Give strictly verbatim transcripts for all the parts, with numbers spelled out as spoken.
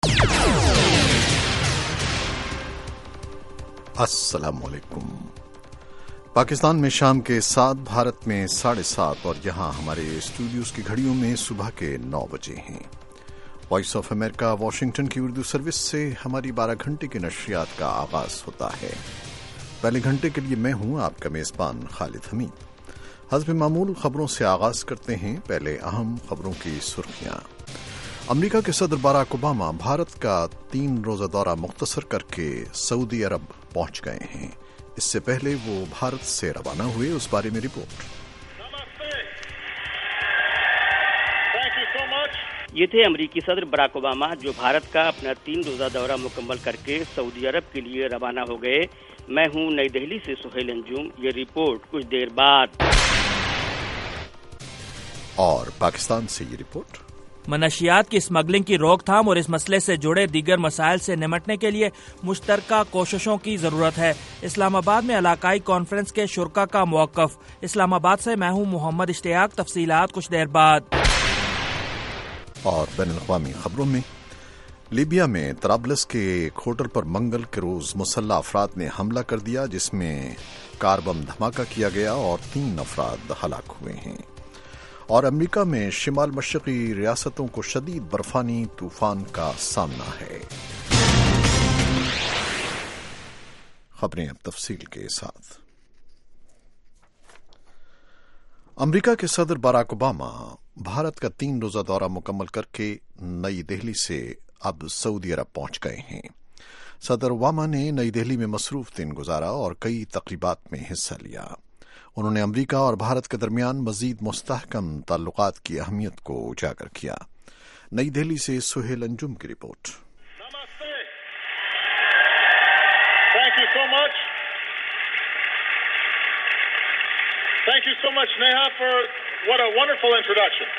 السلام علیکم۔ پاکستان میں شام کے سات، بھارت میں ساڑھے سات اور یہاں ہمارے اسٹوڈیوز کی گھڑیوں میں صبح کے نو بجے ہیں۔ وائس آف امریکہ واشنگٹن کی اردو سروس سے ہماری بارہ گھنٹے کی نشریات کا آغاز ہوتا ہے۔ پہلے گھنٹے کے لیے میں ہوں آپ کا میزبان خالد حمید۔ حسب معمول خبروں سے آغاز کرتے ہیں۔ پہلے اہم خبروں کی سرخیاں۔ امریکہ کے صدر باراک اوباما بھارت کا تین روزہ دورہ مختصر کر کے سعودی عرب پہنچ گئے ہیں۔ اس سے پہلے وہ بھارت سے روانہ ہوئے، اس بارے میں رپورٹ۔ یہ تھے امریکی صدر باراک اوباما جو بھارت کا اپنا تین روزہ دورہ مکمل کر کے سعودی عرب کے لیے روانہ ہو گئے۔ میں ہوں نئی دہلی سے سہیل انجم۔ یہ رپورٹ کچھ دیر بعد۔ اور پاکستان سے یہ رپورٹ۔ منشیات کی اسمگلنگ کی روک تھام اور اس مسئلے سے جڑے دیگر مسائل سے نمٹنے کے لیے مشترکہ کوششوں کی ضرورت ہے۔ اسلام آباد میں علاقائی کانفرنس کے شرکاء کا موقف۔ اسلام آباد سے میں ہوں محمد اشتیاق۔ تفصیلات کچھ دیر بعد۔ اور بین الاقوامی خبروں میں، لیبیا میں طرابلس کے ایک ہوٹل پر منگل کے روز مسلح افراد نے حملہ کر دیا، جس میں کار بم دھماکہ کیا گیا اور تین افراد ہلاک ہوئے ہیں۔ اور امریکہ میں شمال مشرقی ریاستوں کو شدید برفانی طوفان کا سامنا ہے۔ خبریں اب تفصیل کے ساتھ۔ امریکہ کے صدر باراک اوباما بھارت کا تین روزہ دورہ مکمل کر کے نئی دہلی سے اب سعودی عرب پہنچ گئے ہیں۔ صدر اوباما نے نئی دہلی میں مصروف دن گزارا اور کئی تقریبات میں حصہ لیا۔ انہوں نے امریکہ اور بھارت کے درمیان مزید مستحکم تعلقات کی اہمیت کو اجاگر کیا۔ نئی دہلی سے سہیل انجم کی report. Namaste. Thank you so much thank you so much Neha for what a wonderful introduction.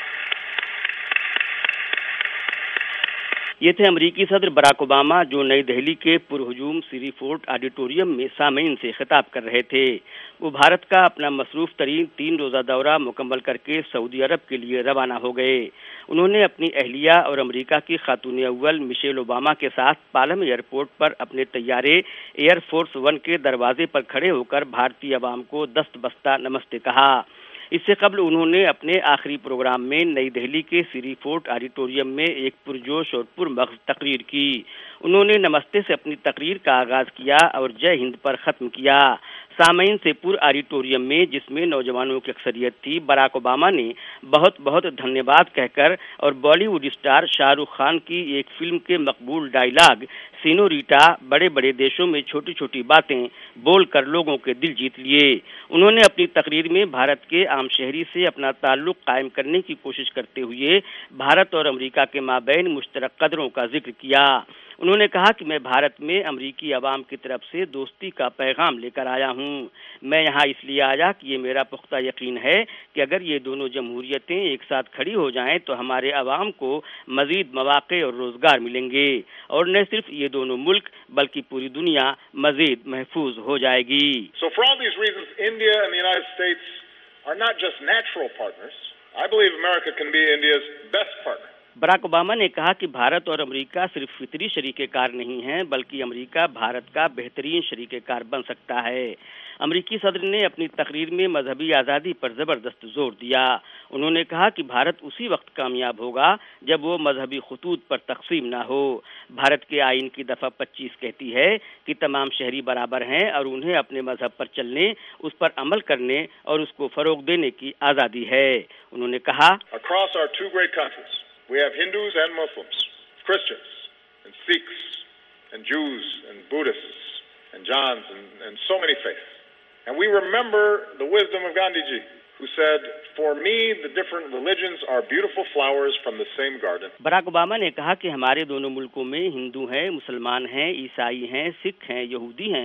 یہ تھے امریکی صدر باراک اوباما جو نئی دہلی کے پرہجوم سری فورٹ آڈیٹوریم میں سامعین سے خطاب کر رہے تھے۔ وہ بھارت کا اپنا مصروف ترین تین روزہ دورہ مکمل کر کے سعودی عرب کے لیے روانہ ہو گئے۔ انہوں نے اپنی اہلیہ اور امریکہ کی خاتون اول مشیل اوباما کے ساتھ پالم ایئرپورٹ پر اپنے طیارے ایئر فورس ون کے دروازے پر کھڑے ہو کر بھارتی عوام کو دست بستہ نمستے کہا۔ اس سے قبل انہوں نے اپنے آخری پروگرام میں نئی دہلی کے سری فورٹ آڈیٹوریم میں ایک پرجوش اور پرمغز تقریر کی۔ انہوں نے نمستے سے اپنی تقریر کا آغاز کیا اور جے ہند پر ختم کیا۔ سامعین سے پر آڈیٹوریم میں، جس میں نوجوانوں کی اکثریت تھی، باراک اوباما نے بہت بہت دھنیہ واد کہہ کر اور بالی ووڈ اسٹار شاہ رخ خان کی ایک فلم کے مقبول ڈائیلاگ سینوریٹا بڑے بڑے دیشوں میں چھوٹی چھوٹی باتیں بول کر لوگوں کے دل جیت لیے۔ انہوں نے اپنی تقریر میں بھارت کے عام شہری سے اپنا تعلق قائم کرنے کی کوشش کرتے ہوئے بھارت اور امریکہ کے مابین مشترک قدروں کا ذکر کیا۔ انہوں نے کہا کہ میں بھارت میں امریکی عوام کی طرف سے دوستی کا پیغام لے کر آیا ہوں۔ میں یہاں اس لیے آیا کہ یہ میرا پختہ یقین ہے کہ اگر یہ دونوں جمہوریتیں ایک ساتھ کھڑی ہو جائیں تو ہمارے عوام کو مزید مواقع اور روزگار ملیں گے، اور نہ صرف یہ دونوں ملک بلکہ پوری دنیا مزید محفوظ ہو جائے گی۔ So for all these reasons, India and the United States are not just natural partners. I believe America can be India's best partner. Barack Obama نے کہا کہ بھارت اور امریکہ صرف فطری شریک کار نہیں ہیں، بلکہ امریکہ بھارت کا بہترین شریک کار بن سکتا ہے۔ امریکی صدر نے اپنی تقریر میں مذہبی آزادی پر زبردست زور دیا۔ انہوں نے کہا کہ بھارت اسی وقت کامیاب ہوگا جب وہ مذہبی خطوط پر تقسیم نہ ہو۔ بھارت کے آئین کی دفعہ پچیس کہتی ہے کہ تمام شہری برابر ہیں اور انہیں اپنے مذہب پر چلنے، اس پر عمل کرنے اور اس کو فروغ دینے کی آزادی ہے۔ انہوں نے کہا Across our two great countries, we have Hindus and Muslims, Christians and Sikhs and Jews and Buddhists and Jains and, and so many faiths. And we remember the wisdom of Gandhi ji, who said, "For me, the different religions are beautiful flowers from the same garden." Barack Obama نے کہا کہ ہمارے دونوں ملکوں میں ہندو ہیں، مسلمان ہیں، عیسائی ہیں، سکھ ہیں، یہودی ہیں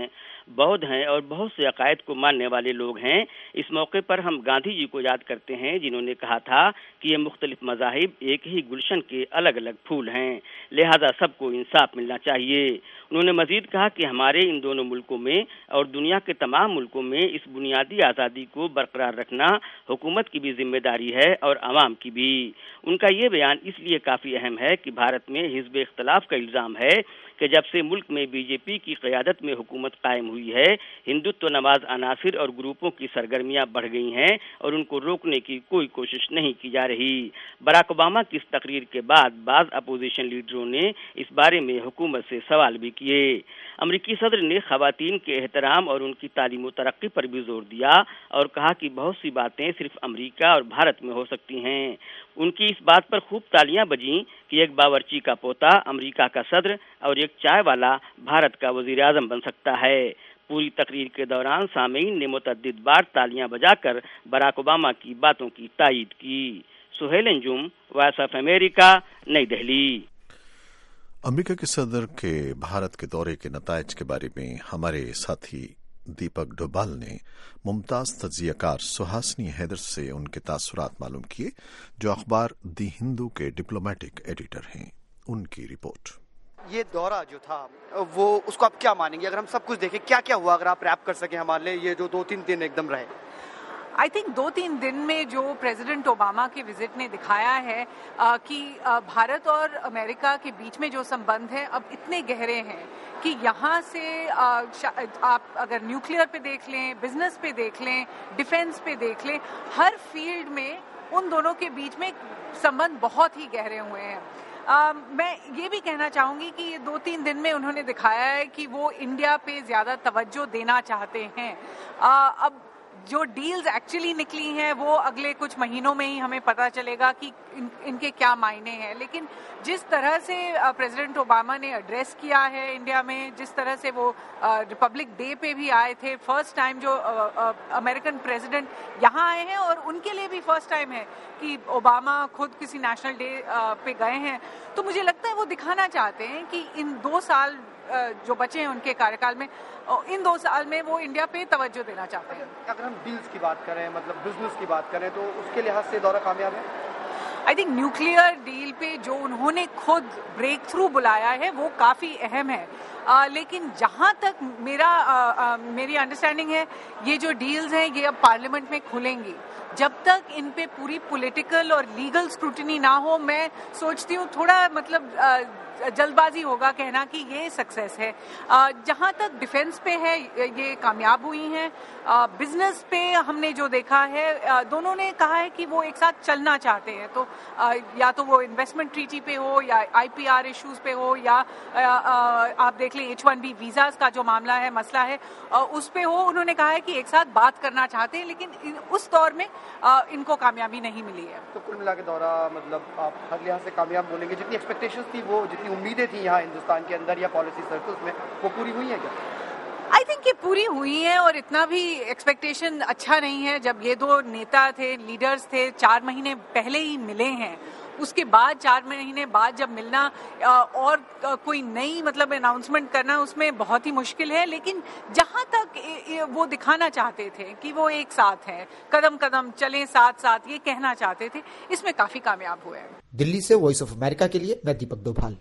بودھ ہیں اور بہت سے عقائد کو ماننے والے لوگ ہیں۔ اس موقع پر ہم گاندھی جی کو یاد کرتے ہیں جنہوں نے کہا تھا کہ یہ مختلف مذاہب ایک ہی گلشن کے الگ الگ پھول ہیں، لہذا سب کو انصاف ملنا چاہیے۔ انہوں نے مزید کہا کہ ہمارے ان دونوں ملکوں میں اور دنیا کے تمام ملکوں میں اس بنیادی آزادی کو برقرار رکھنا حکومت کی بھی ذمہ داری ہے اور عوام کی بھی۔ ان کا یہ بیان اس لیے کافی اہم ہے کہ بھارت میں حزب اختلاف کا الزام ہے کہ جب سے ملک میں بی جے پی کی قیادت میں حکومت قائم ہوئی ہے، ہندوتو نواز عناصر اور گروپوں کی سرگرمیاں بڑھ گئی ہیں اور ان کو روکنے کی کوئی کوشش نہیں کی جا رہی۔ براک اوباما کی اس تقریر کے بعد بعض اپوزیشن لیڈروں نے اس بارے میں حکومت سے سوال بھی کیے۔ امریکی صدر نے خواتین کے احترام اور ان کی تعلیم و ترقی پر بھی زور دیا اور کہا کہ بہت سی باتیں صرف امریکہ اور بھارت میں ہو سکتی ہیں۔ ان کی اس بات پر خوب تالیاں بجیں کہ ایک باورچی کا پوتا امریکہ کا صدر اور ایک چائے والا بھارت کا وزیر اعظم بن سکتا ہے۔ پوری تقریر کے دوران سامعین نے متعدد بار تالیاں بجا کر براک اوباما کی باتوں کی تائید کی۔ Suhail Anjum, Voice of America, نئی دہلی۔ امریکہ کے صدر کے بھارت کے دورے کے نتائج کے بارے میں ہمارے ساتھی دیپک ڈوبھال نے ممتاز تجزیہ کار سہاسنی حیدر سے ان کے تاثرات معلوم کیے، جو اخبار دی ہندو کے ڈپلومیٹک ایڈیٹر ہیں۔ ان کی رپورٹ۔ یہ دورہ جو تھا وہ اس کو آپ کیا مانیں گے؟ اگر ہم سب کچھ دیکھیں کیا کیا ہوا، اگر آپ ریپ کر سکیں ہمارے لیے یہ جو دو تین دن ایک دم رہے۔ آئی تھنک دو تین دن میں جو پریزیڈنٹ اوباما کے وزٹ نے دکھایا ہے کہ بھارت اور امریکہ کے بیچ میں جو سمبند ہیں اب اتنے گہرے ہیں کہ یہاں سے آپ اگر نیوکلیئر پہ دیکھ لیں، بزنس پہ دیکھ لیں، ڈیفینس پہ دیکھ لیں، ہر فیلڈ میں ان دونوں کے بیچ میں سمبند بہت ہی گہرے ہوئے ہیں۔ Uh, میں یہ بھی کہنا چاہوں گی کہ یہ دو تین دن میں انہوں نے دکھایا ہے کہ وہ انڈیا پہ زیادہ توجہ دینا چاہتے ہیں۔ uh, اب جو ڈیلز ایکچولی نکلی ہیں وہ اگلے کچھ مہینوں میں ہی ہمیں پتہ چلے گا کہ ان, ان کے کیا معنی ہیں، لیکن جس طرح سے پریزیڈنٹ اوباما نے ایڈریس کیا ہے انڈیا میں، جس طرح سے وہ ریپبلک ڈے پہ بھی آئے تھے، فرسٹ ٹائم جو امریکن پریزیڈنٹ یہاں آئے ہیں اور ان کے لیے بھی فرسٹ ٹائم ہے کہ اوباما خود کسی نیشنل ڈے پہ گئے ہیں، تو مجھے لگتا ہے وہ دکھانا چاہتے ہیں کہ ان دو سال جو بچے ہیں ان کے کاریہ کال میں، ان دو سال میں وہ انڈیا پہ توجہ دینا چاہتے ہیں۔ اگر ہم ڈیلز کی بات کریں، مطلب بزنس کی بات کریں، تو اس کے لحاظ سے دورہ کامیاب ہے؟ آئی تھنک نیوکلیئر ڈیل پہ جو انہوں نے خود بریک تھرو بلایا ہے وہ کافی اہم ہے، آ, لیکن جہاں تک میرا آ, آ, میری انڈرسٹینڈنگ ہے یہ جو ڈیلز ہیں یہ اب پارلیمنٹ میں کھلیں گی، جب تک ان پہ پوری پولیٹیکل اور لیگل اسکروٹنی نہ ہو میں سوچتی ہوں تھوڑا مطلب آ, جلد بازی ہوگا کہنا کہ یہ سکسیس ہے۔ جہاں تک ڈیفینس پہ ہے یہ کامیاب ہوئی ہیں، بزنس پہ ہم نے جو دیکھا ہے دونوں نے کہا ہے کہ وہ ایک ساتھ چلنا چاہتے ہیں، تو یا تو وہ انویسٹمنٹ ٹریٹی پہ ہو یا آئی پی آر ایشوز پہ ہو یا آپ دیکھ لیں ایچ ون بی ویزاز کا جو معاملہ ہے مسئلہ ہے اس پہ ہو، انہوں نے کہا ہے کہ ایک ساتھ بات کرنا چاہتے ہیں، لیکن اس دور میں ان کو کامیابی نہیں ملی ہے۔ تو کل ملا کے دورہ مطلب آپ ہر لحاظ سے کامیاب بولیں گے؟ جتنی ایکسپیکٹیشنز تھی، وہ جتنی امیدیں تھیں یہاں ہندوستان کے اندر یا پالیسی سرکلز میں، وہ پوری ہوئی ہیں کیا؟ آئی تھنک یہ پوری ہوئی ہیں، اور اتنا بھی ایکسپیکٹیشن اچھا نہیں ہے۔ جب یہ دو نیتا تھے، لیڈرز تھے، چار مہینے پہلے ہی ملے ہیں، اس کے بعد چار مہینے بعد جب ملنا اور کوئی نئی مطلب اناؤنسمنٹ کرنا اس میں بہت ہی مشکل ہے، لیکن جہاں تک وہ دکھانا چاہتے تھے کہ وہ ایک ساتھ ہیں، قدم قدم چلیں ساتھ ساتھ، یہ کہنا چاہتے تھے، اس میں کافی کامیاب ہوئے ہیں۔ دلی سے وائس آف امریکہ کے لیے میں دیپک ڈوبھال۔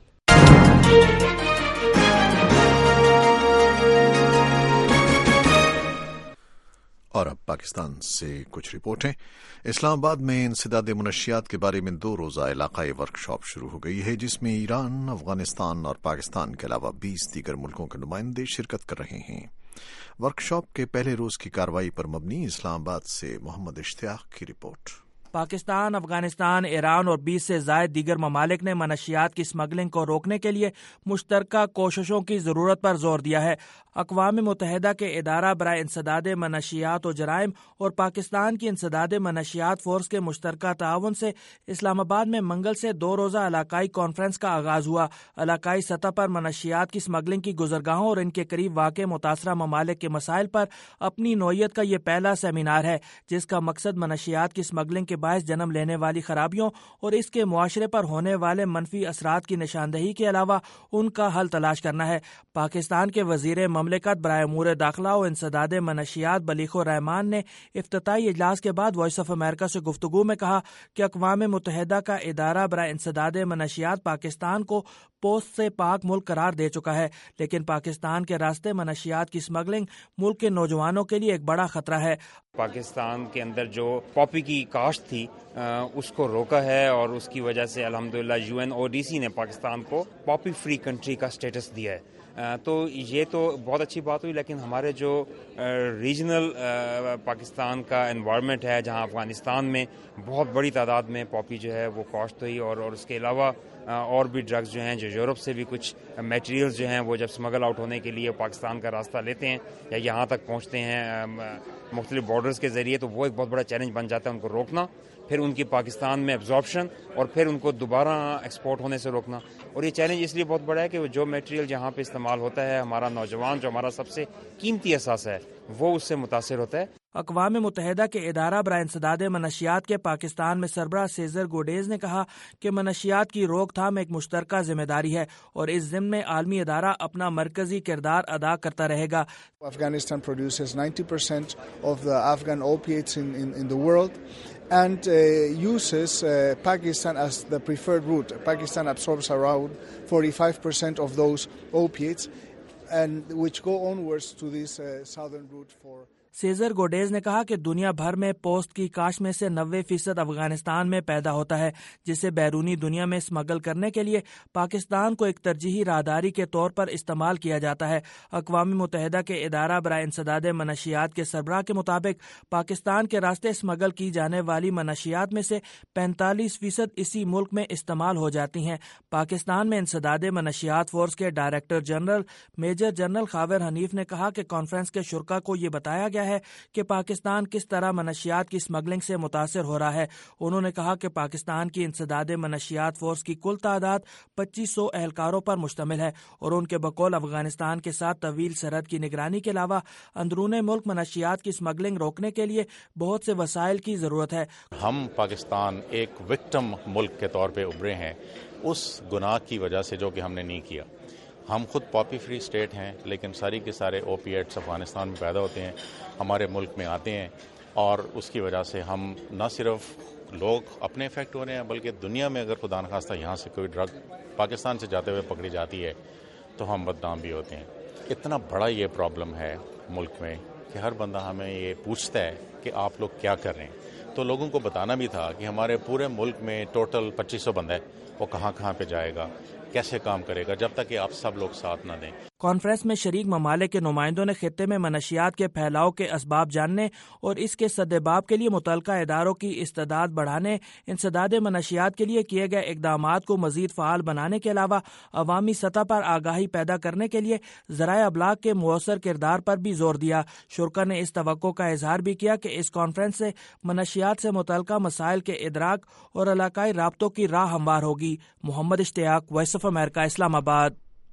اور اب پاکستان سے کچھ رپورٹیں۔ اسلام آباد میں انسداد منشیات کے بارے میں دو روزہ علاقائی ورکشاپ شروع ہو گئی ہے، جس میں ایران، افغانستان اور پاکستان کے علاوہ بیس دیگر ملکوں کے نمائندے شرکت کر رہے ہیں۔ ورکشاپ کے پہلے روز کی کارروائی پر مبنی اسلام آباد سے محمد اشتیاق کی رپورٹ۔ پاکستان، افغانستان، ایران اور بیس سے زائد دیگر ممالک نے منشیات کی اسمگلنگ کو روکنے کے لیے مشترکہ کوششوں کی ضرورت پر زور دیا ہے۔ اقوام متحدہ کے ادارہ برائے انسداد منشیات و جرائم اور پاکستان کی انسداد منشیات فورس کے مشترکہ تعاون سے اسلام آباد میں منگل سے دو روزہ علاقائی کانفرنس کا آغاز ہوا۔ علاقائی سطح پر منشیات کی اسمگلنگ کی گزرگاہوں اور ان کے قریب واقع متاثرہ ممالک کے مسائل پر اپنی نوعیت کا یہ پہلا سیمینار ہے، جس کا مقصد منشیات کی اسمگلنگ کے باعث جنم لینے والی خرابیوں اور اس کے معاشرے پر ہونے والے منفی اثرات کی نشاندہی کے علاوہ ان کا حل تلاش کرنا ہے۔ پاکستان کے وزیر مملکت برائے امور داخلہ و انسداد منشیات بلیغ الرحمان نے افتتاحی اجلاس کے بعد وائس آف امریکہ سے گفتگو میں کہا کہ اقوام متحدہ کا ادارہ برائے انسداد منشیات پاکستان کو پوسٹ سے پاک ملک قرار دے چکا ہے، لیکن پاکستان کے راستے منشیات کی اسمگلنگ ملک کے نوجوانوں کے لیے ایک بڑا خطرہ ہے۔ پاکستان کے اندر جو پاپی کی کاشت تھی اس کو روکا ہے اور اس کی وجہ سے الحمدللہ U N O D C نے پاکستان کو پاپی فری کنٹری کا سٹیٹس دیا ہے۔ تو یہ تو بہت اچھی بات ہوئی، لیکن ہمارے جو ریجنل پاکستان کا انوائرمنٹ ہے جہاں افغانستان میں بہت بڑی تعداد میں پاپی جو ہے وہ کاشت ہوئی، اور اور اس کے علاوہ اور بھی ڈرگز جو ہیں جو یورپ سے بھی کچھ میٹیریلز جو ہیں وہ جب اسمگل آؤٹ ہونے کے لیے پاکستان کا راستہ لیتے ہیں یا یہاں تک پہنچتے ہیں مختلف بارڈرز کے ذریعے، تو وہ ایک بہت بڑا چیلنج بن جاتا ہے ان کو روکنا، پھر ان کی پاکستان میں ایبزارپشن اور پھر ان کو دوبارہ ایکسپورٹ ہونے سے روکنا۔ اور یہ چیلنج اس لیے بہت بڑا ہے کہ جو میٹیریل جہاں پہ استعمال ہوتا ہے، ہمارا نوجوان جو ہمارا سب سے قیمتی اثاثہ ہے وہ اس سے متاثر ہوتا ہے۔ اقوام متحدہ کے ادارہ برائے انسداد منشیات کے پاکستان میں سربراہ سیزر گوڈیز نے کہا کہ منشیات کی روک تھام ایک مشترکہ ذمہ داری ہے اور اس ضمن میں عالمی ادارہ اپنا مرکزی کردار ادا کرتا رہے گا۔ Afghanistan produces ninety percent of the Afghan opiates in, in, in the world and uh, uses uh, Pakistan as the preferred route. Pakistan absorbs around forty-five percent of those opiates and which go onwards to this uh, southern route for Cesar Guedes نے کہا کہ دنیا بھر میں post کی کاشت میں سے نوے فیصد افغانستان میں پیدا ہوتا ہے، جسے بیرونی دنیا میں اسمگل کرنے کے لیے پاکستان کو ایک ترجیحی راہداری کے طور پر استعمال کیا جاتا ہے۔ اقوام متحدہ کے ادارہ برائے انسداد منشیات کے سربراہ کے مطابق پاکستان کے راستے اسمگل کی جانے والی منشیات میں سے پینتالیس فیصد اسی ملک میں استعمال ہو جاتی ہیں۔ پاکستان میں انسداد منشیات فورس کے director general major general Khawar Hanif نے کہا کہ کانفرنس کے شرکاء کو یہ بتایا گیا ہے کہ پاکستان کس طرح منشیات کی اسمگلنگ سے متاثر ہو رہا ہے۔ انہوں نے کہا کہ پاکستان کی انسداد منشیات فورس کی کل تعداد پچیس سو اہلکاروں پر مشتمل ہے اور ان کے بقول افغانستان کے ساتھ طویل سرحد کی نگرانی کے علاوہ اندرون ملک منشیات کی اسمگلنگ روکنے کے لیے بہت سے وسائل کی ضرورت ہے۔ ہم پاکستان ایک وکٹم ملک کے طور پہ ابھرے ہیں اس گناہ کی وجہ سے جو کہ ہم نے نہیں کیا۔ ہم خود پاپی فری اسٹیٹ ہیں، لیکن ساری کے سارے اوپیٹس افغانستان میں پیدا ہوتے ہیں، ہمارے ملک میں آتے ہیں، اور اس کی وجہ سے ہم نہ صرف لوگ اپنے افیکٹ ہو رہے ہیں بلکہ دنیا میں اگر خدا نخواستہ یہاں سے کوئی ڈرگ پاکستان سے جاتے ہوئے پکڑی جاتی ہے تو ہم بدنام بھی ہوتے ہیں۔ اتنا بڑا یہ پرابلم ہے ملک میں کہ ہر بندہ ہمیں یہ پوچھتا ہے کہ آپ لوگ کیا کر رہے ہیں، تو لوگوں کو بتانا بھی تھا کہ ہمارے پورے ملک میں ٹوٹل پچیس سو بندہ ہے، وہ کہاں کہاں پہ جائے گا، کیسے کام کرے گا، جب تک کہ آپ سب لوگ ساتھ نہ دیں۔ کانفرنس میں شریک ممالک کے نمائندوں نے خطے میں منشیات کے پھیلاؤ کے اسباب جاننے اور اس کے سدباب کے لیے متعلقہ اداروں کی استعداد بڑھانے، انسداد منشیات کے لیے کیے گئے اقدامات کو مزید فعال بنانے کے علاوہ عوامی سطح پر آگاہی پیدا کرنے کے لیے ذرائع ابلاغ کے مؤثر کردار پر بھی زور دیا۔ شرکاء نے اس توقع کا اظہار بھی کیا کہ اس کانفرنس سے منشیات سے متعلقہ مسائل کے ادراک اور علاقائی رابطوں کی راہ ہموار ہوگی۔ محمد اشتیاق، وائس آف امریکہ، اسلام آباد۔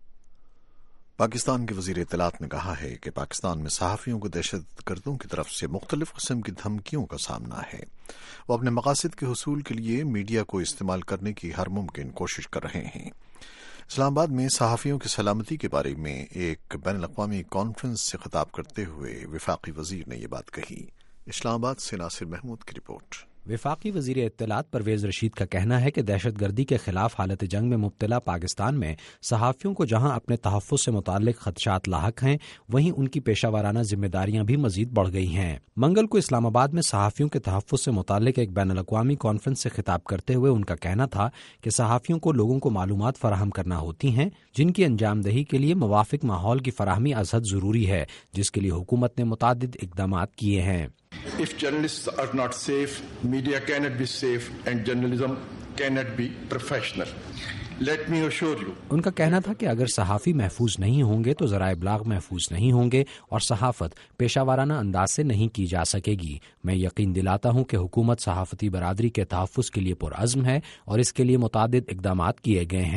پاکستان کے وزیر اطلاعات نے کہا ہے کہ پاکستان میں صحافیوں کو دہشت گردوں کی طرف سے مختلف قسم کی دھمکیوں کا سامنا ہے۔ وہ اپنے مقاصد کے حصول کے لیے میڈیا کو استعمال کرنے کی ہر ممکن کوشش کر رہے ہیں۔ اسلام آباد میں صحافیوں کی سلامتی کے بارے میں ایک بین الاقوامی کانفرنس سے خطاب کرتے ہوئے وفاقی وزیر نے یہ بات کہی۔ اسلام آباد سے ناصر محمود کی رپورٹ۔ وفاقی وزیر اطلاعات پرویز رشید کا کہنا ہے کہ دہشت گردی کے خلاف حالت جنگ میں مبتلا پاکستان میں صحافیوں کو جہاں اپنے تحفظ سے متعلق خدشات لاحق ہیں، وہیں ان کی پیشہ ورانہ ذمہ داریاں بھی مزید بڑھ گئی ہیں۔ منگل کو اسلام آباد میں صحافیوں کے تحفظ سے متعلق ایک بین الاقوامی کانفرنس سے خطاب کرتے ہوئے ان کا کہنا تھا کہ صحافیوں کو لوگوں کو معلومات فراہم کرنا ہوتی ہیں جن کی انجام دہی کے لیے موافق ماحول کی فراہمی از حد ضروری ہے، جس کے لیے حکومت نے متعدد اقدامات کیے ہیں۔ If journalists are not safe, media cannot be safe and journalism cannot be professional. Let me assure you. ان کا کہنا تھا کہ اگر صحافی محفوظ نہیں ہوں گے تو ذرائع ابلاغ محفوظ نہیں ہوں گے اور صحافت پیشہ ورانہ انداز سے نہیں کی جا سکے گی۔ میں یقین دلاتا ہوں کہ حکومت صحافتی برادری کے تحفظ کے لیے پرعزم ہے اور اس کے لیے متعدد اقدامات کیے گئے ہیں۔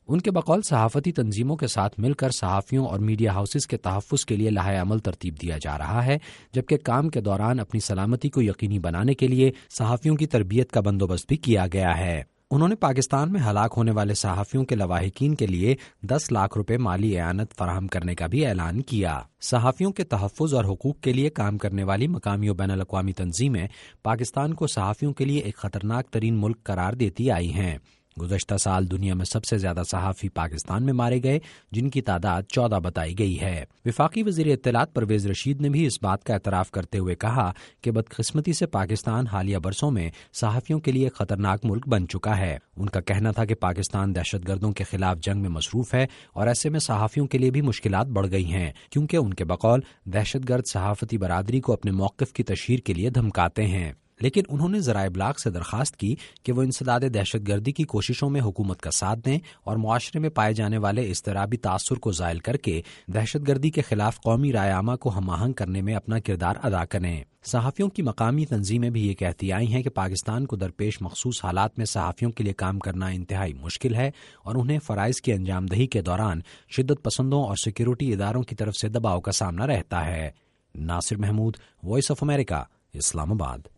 ان کے بقول صحافتی تنظیموں کے ساتھ مل کر صحافیوں اور میڈیا ہاؤسز کے تحفظ کے لیے لائحہ عمل ترتیب دیا جا رہا ہے، جبکہ کام کے دوران اپنی سلامتی کو یقینی بنانے کے لیے صحافیوں کی تربیت کا بندوبست بھی کیا گیا ہے۔ انہوں نے پاکستان میں ہلاک ہونے والے صحافیوں کے لواحقین کے لیے دس لاکھ روپے مالی اعانت فراہم کرنے کا بھی اعلان کیا۔ صحافیوں کے تحفظ اور حقوق کے لیے کام کرنے والی مقامی و بین الاقوامی تنظیمیں پاکستان کو صحافیوں کے لیے ایک خطرناک ترین ملک قرار دیتی آئی ہیں۔ گزشتہ سال دنیا میں سب سے زیادہ صحافی پاکستان میں مارے گئے، جن کی تعداد چودہ بتائی گئی ہے۔ وفاقی وزیر اطلاعات پرویز رشید نے بھی اس بات کا اعتراف کرتے ہوئے کہا کہ بدقسمتی سے پاکستان حالیہ برسوں میں صحافیوں کے لیے ایک خطرناک ملک بن چکا ہے۔ ان کا کہنا تھا کہ پاکستان دہشت گردوں کے خلاف جنگ میں مصروف ہے اور ایسے میں صحافیوں کے لیے بھی مشکلات بڑھ گئی ہیں، کیونکہ ان کے بقول دہشت گرد صحافتی برادری کو اپنے موقف کی تشہیر کے لیے دھمکاتے ہیں۔ لیکن انہوں نے ذرائع ابلاغ سے درخواست کی کہ وہ انسداد دہشت گردی کی کوششوں میں حکومت کا ساتھ دیں اور معاشرے میں پائے جانے والے اضطرابی تاثر کو زائل کر کے دہشت گردی کے خلاف قومی رائے عامہ کو ہم آہنگ کرنے میں اپنا کردار ادا کریں۔ صحافیوں کی مقامی تنظیمیں بھی یہ کہتی آئی ہیں کہ پاکستان کو درپیش مخصوص حالات میں صحافیوں کے لیے کام کرنا انتہائی مشکل ہے اور انہیں فرائض کی انجام دہی کے دوران شدت پسندوں اور سیکیورٹی اداروں کی طرف سے دباؤ کا سامنا رہتا ہے۔ Nasir Mahmood, Voice of America, Islamabad.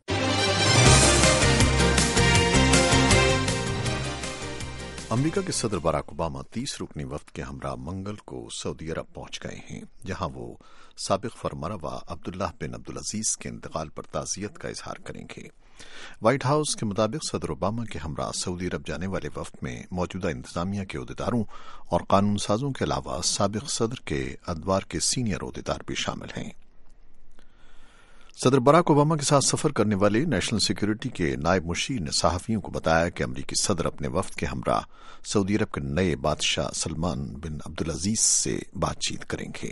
امریکہ کے صدر باراک اوباما تیس رکنی وفد کے ہمراہ منگل کو سعودی عرب پہنچ گئے ہیں، جہاں وہ سابق فرمانروا عبداللہ بن عبدالعزیز کے انتقال پر تعزیت کا اظہار کریں گے۔ وائٹ ہاؤس کے مطابق صدر اوباما کے ہمراہ سعودی عرب جانے والے وفد میں موجودہ انتظامیہ کے عہدیداروں اور قانون سازوں کے علاوہ سابق صدر کے ادوار کے سینئر عہدیدار بھی شامل ہیں۔ صدر باراک اوباما کے ساتھ سفر کرنے والے نیشنل سیکیورٹی کے نائب مشیر نے صحافیوں کو بتایا کہ امریکی صدر اپنے وفد کے ہمراہ سعودی عرب کے نئے بادشاہ سلمان بن عبدالعزیز سے بات چیت کریں گے۔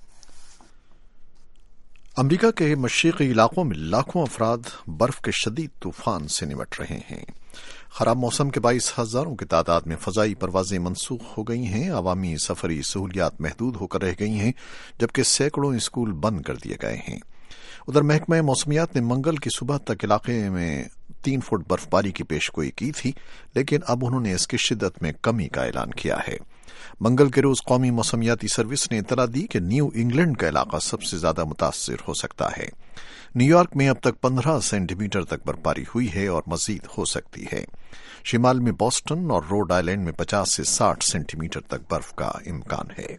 امریکہ کے مشرقی علاقوں میں لاکھوں افراد برف کے شدید طوفان سے نمٹ رہے ہیں۔ خراب موسم کے باعث ہزاروں کی تعداد میں فضائی پروازیں منسوخ ہو گئی ہیں، عوامی سفری سہولیات محدود ہو کر رہ گئی ہیں، جبکہ سینکڑوں اسکول بند کر دیے گئے ہیں۔ ادھر محکمہ موسمیات نے منگل کی صبح تک علاقے میں تین فٹ برف باری کی پیش گوئی کی تھی، لیکن اب انہوں نے اس کی شدت میں کمی کا اعلان کیا ہے۔ منگل کے روز قومی موسمیاتی سروس نے اطلاع دی کہ نیو انگلینڈ کا علاقہ سب سے زیادہ متاثر ہو سکتا ہے۔ نیو یارک میں اب تک پندرہ سینٹی میٹر تک برفباری ہوئی ہے اور مزید ہو سکتی ہے۔ شمال میں بوسٹن اور روڈ آئلینڈ میں پچاس سے ساٹھ سینٹی میٹر تک برف کا امکان ہے۔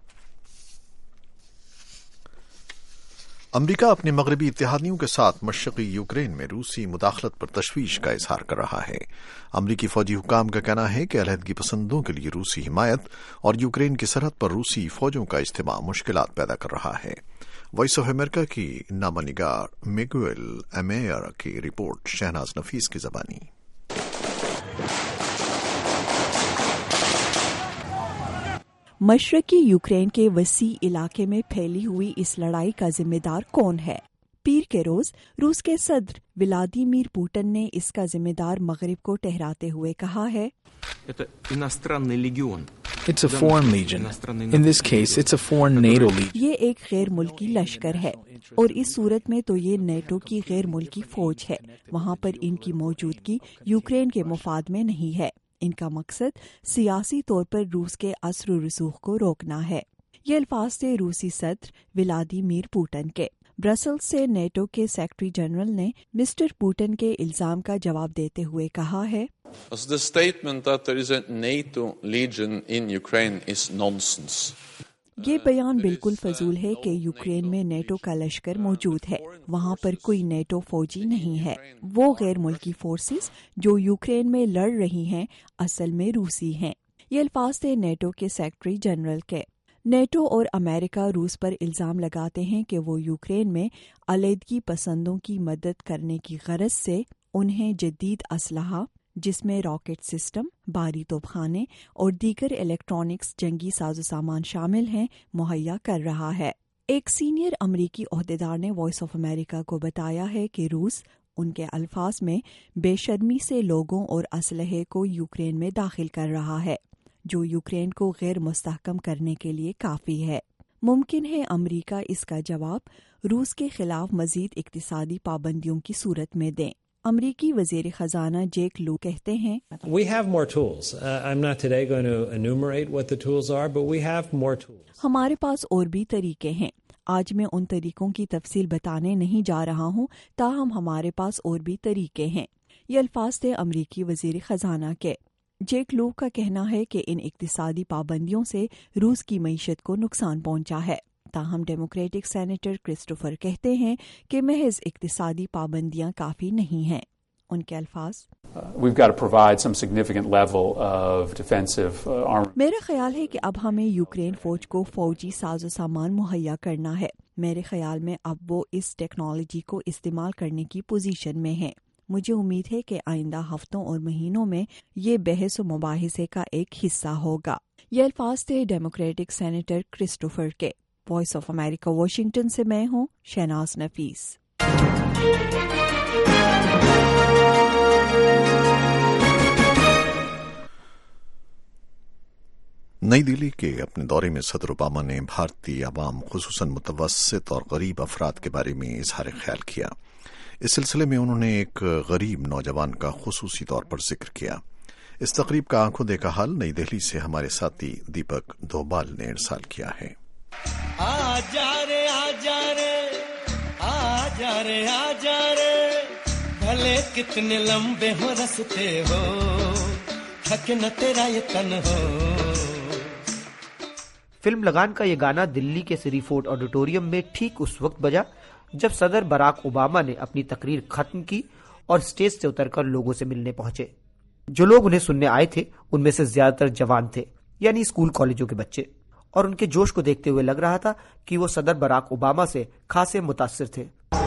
امریکہ اپنے مغربی اتحادیوں کے ساتھ مشرقی یوکرین میں روسی مداخلت پر تشویش کا اظہار کر رہا ہے۔ امریکی فوجی حکام کا کہنا ہے کہ علیحدگی پسندوں کے لیے روسی حمایت اور یوکرین کی سرحد پر روسی فوجوں کا اجتماع مشکلات پیدا کر رہا ہے۔ وائس آف امریکہ کی نامہ نگار میگویل ایمیر کی رپورٹ، شہناز نفیس کی زبانی۔ مشرقی یوکرین کے وسیع علاقے میں پھیلی ہوئی اس لڑائی کا ذمہ دار کون ہے؟ پیر کے روز روس کے صدر ولادیمیر پوٹن نے اس کا ذمہ دار مغرب کو ٹہراتے ہوئے کہا ہے It's a foreign legion. In this case, it's a foreign NATO legion. یہ ایک غیر ملکی لشکر ہے اور اس صورت میں تو یہ نیٹو کی غیر ملکی فوج ہے۔ وہاں پر ان کی موجودگی یوکرین کے مفاد میں نہیں ہے۔ ان کا مقصد سیاسی طور پر روس کے اثر و رسوخ کو روکنا ہے۔ یہ الفاظ تھے روسی صدر ولادیمیر پوٹن کے۔ برسلز سے نیٹو کے سیکرٹری جنرل نے مسٹر پوٹن کے الزام کا جواب دیتے ہوئے کہا ہے The statement that there is a NATO legion in Ukraine is nonsense. یہ بیان بالکل فضول ہے کہ یوکرین میں نیٹو کا لشکر موجود ہے۔ وہاں پر کوئی نیٹو فوجی نہیں ہے۔ وہ غیر ملکی فورسز جو یوکرین میں لڑ رہی ہیں اصل میں روسی ہیں۔ یہ الفاظ تھے نیٹو کے سیکرٹری جنرل کے۔ نیٹو اور امریکہ روس پر الزام لگاتے ہیں کہ وہ یوکرین میں علیحدگی پسندوں کی مدد کرنے کی غرض سے انہیں جدید اسلحہ جس میں راکٹ سسٹم، بھاری توپخانے اور دیگر الیکٹرانکس جنگی ساز و سامان شامل ہیں مہیا کر رہا ہے۔ ایک سینئر امریکی عہدیدار نے وائس آف امریکہ کو بتایا ہے کہ روس ان کے الفاظ میں بے شرمی سے لوگوں اور اسلحے کو یوکرین میں داخل کر رہا ہے، جو یوکرین کو غیر مستحکم کرنے کے لیے کافی ہے۔ ممکن ہے امریکہ اس کا جواب روس کے خلاف مزید اقتصادی پابندیوں کی صورت میں دیں۔ امریکی وزیر خزانہ جیک لو کہتے ہیں We have more tools. Uh, I'm not today going to enumerate what the tools are, but we have more tools. ہمارے پاس اور بھی طریقے ہیں. آج میں ان طریقوں کی تفصیل بتانے نہیں جا رہا ہوں، تاہم ہمارے پاس اور بھی طریقے ہیں. یہ الفاظ تھے امریکی وزیر خزانہ کے. جیک لو کا کہنا ہے کہ ان اقتصادی پابندیوں سے روس کی معیشت کو نقصان پہنچا ہے. تاہم ڈیموکریٹک سینیٹر کرسٹوفر کہتے ہیں کہ محض اقتصادی پابندیاں کافی نہیں ہیں. ان کے الفاظ میرا خیال ہے کہ اب ہمیں یوکرین فوج کو فوجی ساز و سامان مہیا کرنا ہے. میرے خیال میں اب وہ اس ٹیکنالوجی کو استعمال کرنے کی پوزیشن میں ہیں. مجھے امید ہے کہ آئندہ ہفتوں اور مہینوں میں یہ بحث و مباحثے کا ایک حصہ ہوگا. یہ الفاظ تھے ڈیموکریٹک سینیٹر کرسٹوفر کے. وائس آف امریکہ واشنگٹن سے میں ہوں شہناز نفیس. نئی دہلی کے اپنے دورے میں صدر اوباما نے بھارتی عوام خصوصاً متوسط اور غریب افراد کے بارے میں اظہار خیال کیا. اس سلسلے میں انہوں نے ایک غریب نوجوان کا خصوصی طور پر ذکر کیا. اس تقریب کا آنکھوں دیکھا حال نئی دہلی سے ہمارے ساتھی دیپک دھوبال نے ارسال کیا ہے. آ جا رے آ جا رے آ جا رے آ جا رے بھلے کتنے لمبے ہو رستے ہو تھک نہ تیرا یہ تن ہو. فلم لگان کا یہ گانا دلی کے سری فورٹ آڈیٹوریم میں ٹھیک اس وقت بجا جب صدر براک اوباما نے اپنی تقریر ختم کی اور سٹیج سے اتر کر لوگوں سے ملنے پہنچے. جو لوگ انہیں سننے آئے تھے ان میں سے زیادہ تر جوان تھے، یعنی اسکول کالجوں کے بچے، اور ان کے جوش کو دیکھتے ہوئے لگ رہا تھا کہ وہ صدر براک اوباما سے خاصے متاثر تھے.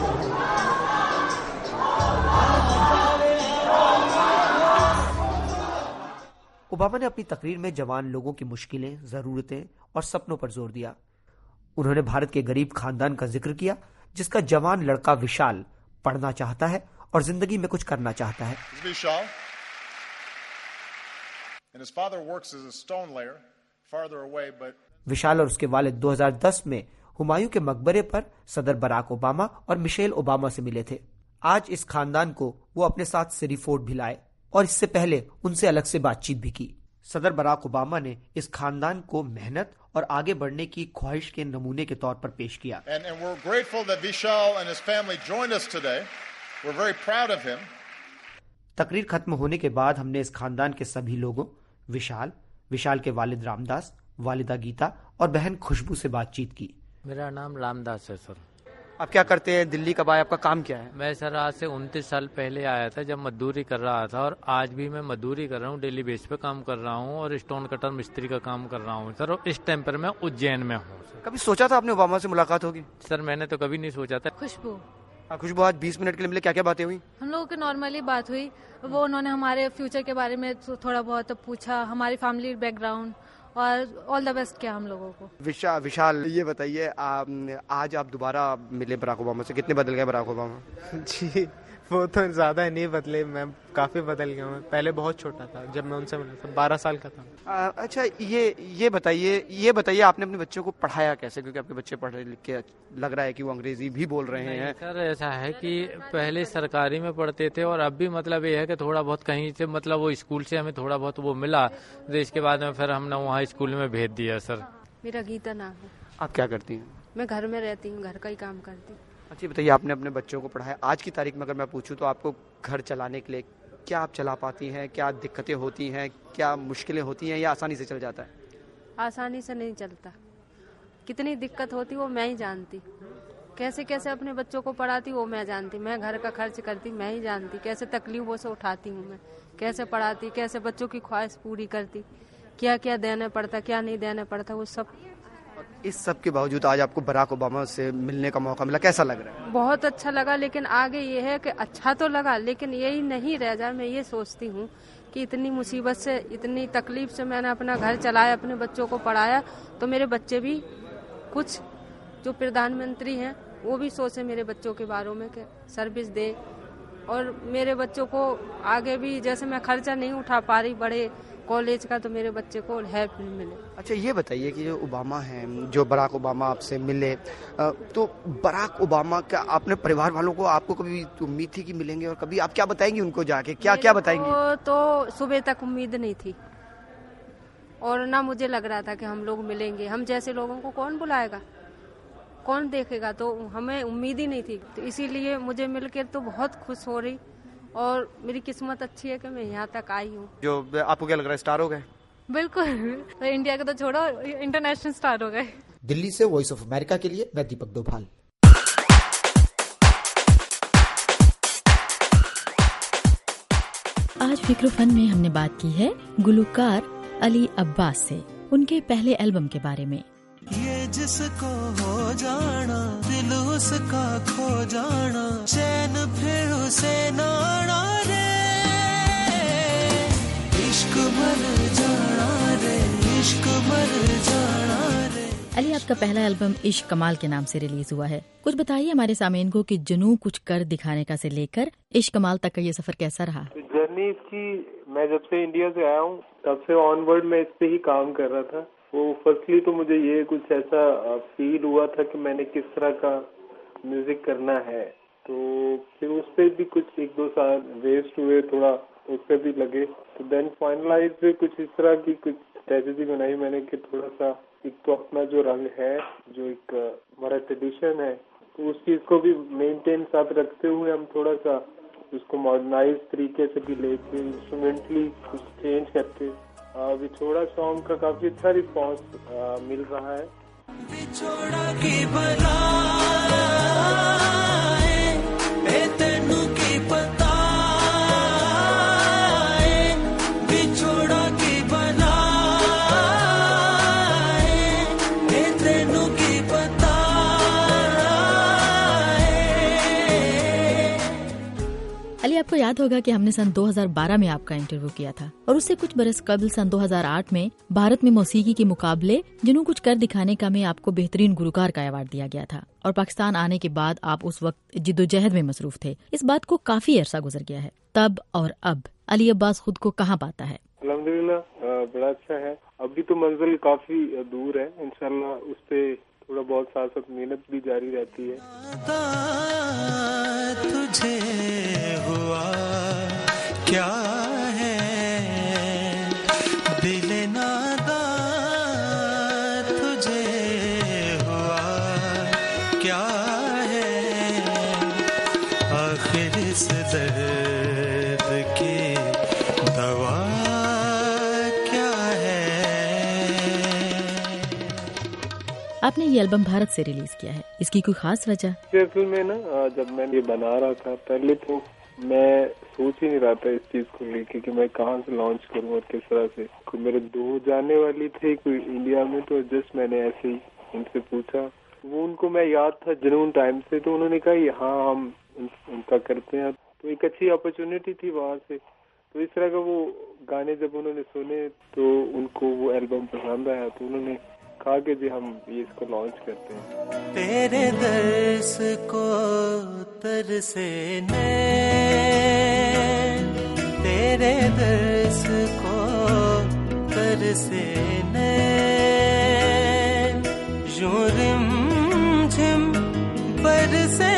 اوباما نے اپنی تقریر میں جوان لوگوں کی مشکلیں، ضرورتیں اور سپنوں پر زور دیا. انہوں نے بھارت کے غریب خاندان کا ذکر کیا جس کا جوان لڑکا وشال پڑھنا چاہتا ہے اور زندگی میں کچھ کرنا چاہتا ہے. وشال اور اس کے والد دو ہزار دس میں ہمایوں کے مقبرے پر صدر براک اوباما اور مشیل اوباما سے ملے تھے. آج اس خاندان کو وہ اپنے ساتھ سری فورٹ بھی لائے اور اس سے پہلے ان سے الگ سے بات چیت بھی کی. صدر براک اوباما نے اس خاندان کو محنت اور آگے بڑھنے کی خواہش کے نمونے کے طور پر پیش کیا. تقریر ختم ہونے کے بعد ہم نے اس خاندان کے سبھی لوگوں، وشال، وشال کے والد رام داس، والدہ گیتا اور بہن خوشبو سے بات چیت کی. میرا نام رام داس ہے سر. آپ کیا کرتے ہیں؟ دلی کب آئے؟ آپ کا کام کیا ہے؟ میں سر آج سے انتیس سال پہلے آیا تھا جب مزدوری کر رہا تھا، اور آج بھی میں مزدوری کر رہا ہوں، ڈیلی بیس پہ کام کر رہا ہوں اور اسٹون کٹر مستری کا کام کر رہا ہوں سر. اور اس ٹائم پر میں اجین میں ہوں. کبھی سوچا تھا آپ نے اوباما سے ملاقات ہوگی؟ سر میں نے تو کبھی نہیں سوچا تھا. خوشبو خوشبو آج بیس منٹ کے لیے ملے، کیا کیا باتیں ہوئی؟ ہم لوگوں کی نارملی بات ہوئی. وہ انہوں نے ہمارے فیوچر کے بارے میں تھوڑا بہت پوچھا، ہماری فیملی بیک گراؤنڈ، اور آل دا بیسٹ کیا ہم لوگوں کو. وشا وشال یہ بتائیے آج آپ دوبارہ ملے براک اوباما سے، کتنے بدل گئے براک اوباما؟ جی وہ تو زیادہ نہیں بدلے، میں کافی بدل گیا ہوں. پہلے بہت چھوٹا تھا جب میں ان سے ملا تھا، بارہ سال کا تھا. اچھا یہ یہ بتائیے یہ بتائیے آپ نے اپنے بچوں کو پڑھایا کیسے؟ کیونکہ آپ کے بچے پڑھ لکھ کے لگ رہا ہے کہ وہ انگریزی بھی بول رہے ہیں. سر ایسا ہے کہ پہلے سرکاری میں پڑھتے تھے اور اب بھی مطلب یہ ہے کہ تھوڑا بہت کہیں سے مطلب وہ اسکول سے ہمیں تھوڑا بہت وہ ملا، تو اس کے بعد میں پھر ہم نے وہاں اسکول میں بھیج دیا. سر میرا گیتا نام ہے. آپ کیا کرتی ہیں؟ میں گھر میں رہتی ہوں، گھر کا ہی کام کرتی ہوں. اچھا بتائیے آپ نے اپنے بچوں کو پڑھایا، آج کی تاریخ میں اگر میں پوچھوں تو آپ کو گھر چلانے کے لیے کیا آپ چلا پاتی ہیں؟ کیا دقتیں ہوتی ہیں؟ کیا مشکلیں ہوتی ہیں یا آسانی سے چل جاتا ہے؟ آسانی سے نہیں چلتا، کتنی دقت ہوتی وہ میں ہی جانتی. کیسے کیسے اپنے بچوں کو پڑھاتی وہ میں جانتی. میں گھر کا خرچ کرتی میں ہی جانتی. کیسے تکلیفوں سے اٹھاتی ہوں میں، کیسے پڑھاتی، کیسے بچوں کی خواہش پوری کرتی، کیا کیا دینا پڑتا کیا نہیں دینا پڑتا، وہ سب. اس سب کے باوجود آج آپ کو براک اوباما سے ملنے کا موقع ملا، کیسا لگ رہا ہے؟ بہت اچھا لگا، لیکن آگے یہ ہے کہ اچھا تو لگا لیکن یہی نہیں رہ جائے. میں یہ سوچتی ہوں کہ اتنی مصیبت سے اتنی تکلیف سے میں نے اپنا گھر چلایا، اپنے بچوں کو پڑھایا، تو میرے بچے بھی کچھ جو پردھان منتری ہیں وہ بھی سوچے میرے بچوں کے بارے میں کہ سروس دے، اور میرے بچوں کو آگے بھی جیسے میں خرچہ نہیں اٹھا پا رہی بڑے कॉलेज का तो मेरे बच्चे को हेल्प मिले। अच्छा ये बताइए कि जो ओबामा हैं, जो बराक ओबामा आपसे मिले, तो बराक ओबामा का आपने परिवार वालों को, आपको कभी उम्मीद थी कि मिलेंगे, और कभी आप क्या बताएंगी उनको जाके, क्या क्या बताएंगी? तो सुबह तक उम्मीद नहीं थी और ना मुझे लग रहा था कि हम लोग मिलेंगे। हम जैसे लोगों को कौन बुलाएगा, कौन देखेगा, तो हमें उम्मीद ही नहीं थी। तो इसीलिए मुझे मिलकर तो बहुत खुश हो रही और मेरी किस्मत अच्छी है कि मैं यहाँ तक आई हूँ। जो आपको क्या लग रहा है, स्टार हो गए? बिल्कुल, तो इंडिया का तो छोड़ो, इंटरनेशनल स्टार हो गए। दिल्ली से वॉइस ऑफ अमेरिका के लिए मैं दीपक दोभाल। आज फिक्र फन में हमने बात की है गुलकार अली अब्बास से, उनके पहले एल्बम के बारे में। ये जिसको हो जाना, दिल उसका खो जाना, चैन फिर उसे नाना रे, इश्क मर जाना रे, इश्क मर जाना रे। अली, आपका पहला एल्बम इश्क कमाल के नाम से रिलीज हुआ है। कुछ बताइए हमारे सामीन को कि जुनू कुछ कर दिखाने का से लेकर इश्क कमाल तक का ये सफर कैसा रहा? जर्नी इसकी, मैं जब से इंडिया से आया हूँ तब से ऑनवर्ड मैं इस पे ही काम कर रहा था। वो फर्स्टली तो मुझे ये कुछ ऐसा फील हुआ था कि मैंने किस तरह का म्यूजिक करना है, तो फिर उस पर भी कुछ एक दो साल वेस्ट हुए, थोड़ा उस पर भी लगे, तो देन फाइनलाइज पे कुछ इस तरह की कुछ स्ट्रेटजी बनाई मैंने कि थोड़ा सा एक तो अपना जो रंग है, जो एक हमारा ट्रेडिशन है, तो उस चीज़ को भी मेंटेन साथ रखते हुए हम थोड़ा सा उसको मॉडर्नाइज तरीके से भी लेके इंस्ट्रूमेंटली कुछ चेंज करके अभी छोड़ा सॉन्ग का काफी अच्छा रिस्पॉन्स मिल रहा है। बिछोड़ा की बला ए तेनू की पता ए, बिछोड़ा की बला ए तेनू की पता ए। अली, आपको याद होगा कि हमने सन दो हज़ार बारह में आपका इंटरव्यू किया था और उससे कुछ बरस कबल सन दो हज़ार आठ में भारत में मौसीकी के मुकाबले जुनू कुछ कर दिखाने का में आपको बेहतरीन गुलकार का अवार्ड दिया गया था, और पाकिस्तान आने के बाद आप उस वक्त जिद्दोजहद में मसरूफ थे। इस बात को काफी अरसा गुजर गया है, तब और अब अली अब्बास खुद को कहाँ पाता है? अल्हम्दुलिल्लाह बड़ा अच्छा है। अभी तो मंजिल काफी दूर है, इंशाल्लाह उस पे थोड़ा बहुत साथ साथ मेहनत भी जारी रहती है। तुझे हुआ क्या है दिल नादा, तुझे हुआ क्या है आखिर इस दर्द की दवा क्या है। आपने ये एल्बम भारत से रिलीज किया है, इसकी कोई खास वजह? असल में ना जब मैं ये बना रहा था पहले तो मैं सोच ही नहीं रहा था इस चीज को लेके कि मैं कहाँ से लॉन्च करूँ और किस तरह से। कोई मेरे दो जाने वाली थे कोई इंडिया में, तो जस्ट मैंने ऐसे ही उनसे पूछा, वो उनको मैं याद था जुनून टाइम से, तो उन्होंने कहा हाँ हम उनका करते हैं। तो एक अच्छी अपॉर्चुनिटी थी वहाँ से, तो इस तरह का वो गाने जब उन्होंने सुने तो उनको वो एल्बम पसंद आया, तो उन्होंने कहा कि जी हम ये इसको लॉन्च करते हैं। तेरे दर्स को तरसे नैन, तेरे दर्स को तरसे नैन, यूं रिम झिम बरसे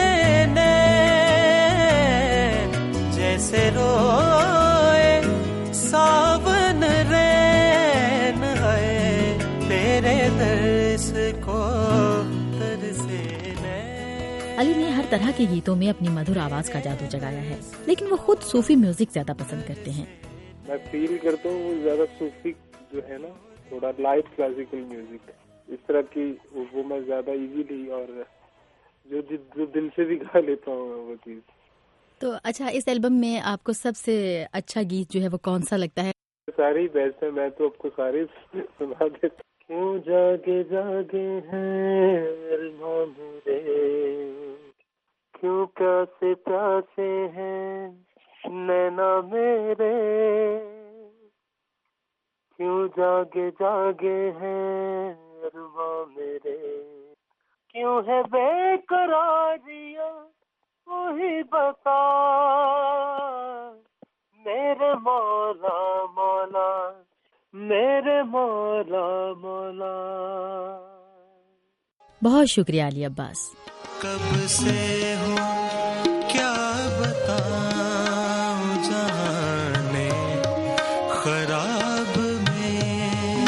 नैन, जैसे रोए सावन रैन है, तेरे दर्स को तरसे नैन। अली ने हर तरह के गीतों में अपनी मधुर आवाज का जादू जगाया है, लेकिन वो खुद सूफी म्यूजिक ज्यादा पसंद करते हैं। मैं फील करता हूँ ज्यादा सूफी जो है ना, थोड़ा लाइट क्लासिकल म्यूजिक इस तरह की, वो मैं ज्यादा इजीली और जो जो दिल से भी गा लेता हूँ वो चीज। तो अच्छा, इस एल्बम में आपको सबसे अच्छा गीत जो है वो कौन सा लगता है? सारे ही बेस्ट है, मैं तो आपको सारे सुना देता। क्यों जागे जागे हैं अरमां मेरे, क्यों प्यासे प्यासे हैं नैना मेरे, क्यों जागे जागे हैं अरमां मेरे, क्यों है बेकरारियां वही बता, मेरे मौला मौला میرے مولا مولا. بہت شکریہ علی عباس. کب سے ہوں کیا بتاؤں جہانے خراب میں،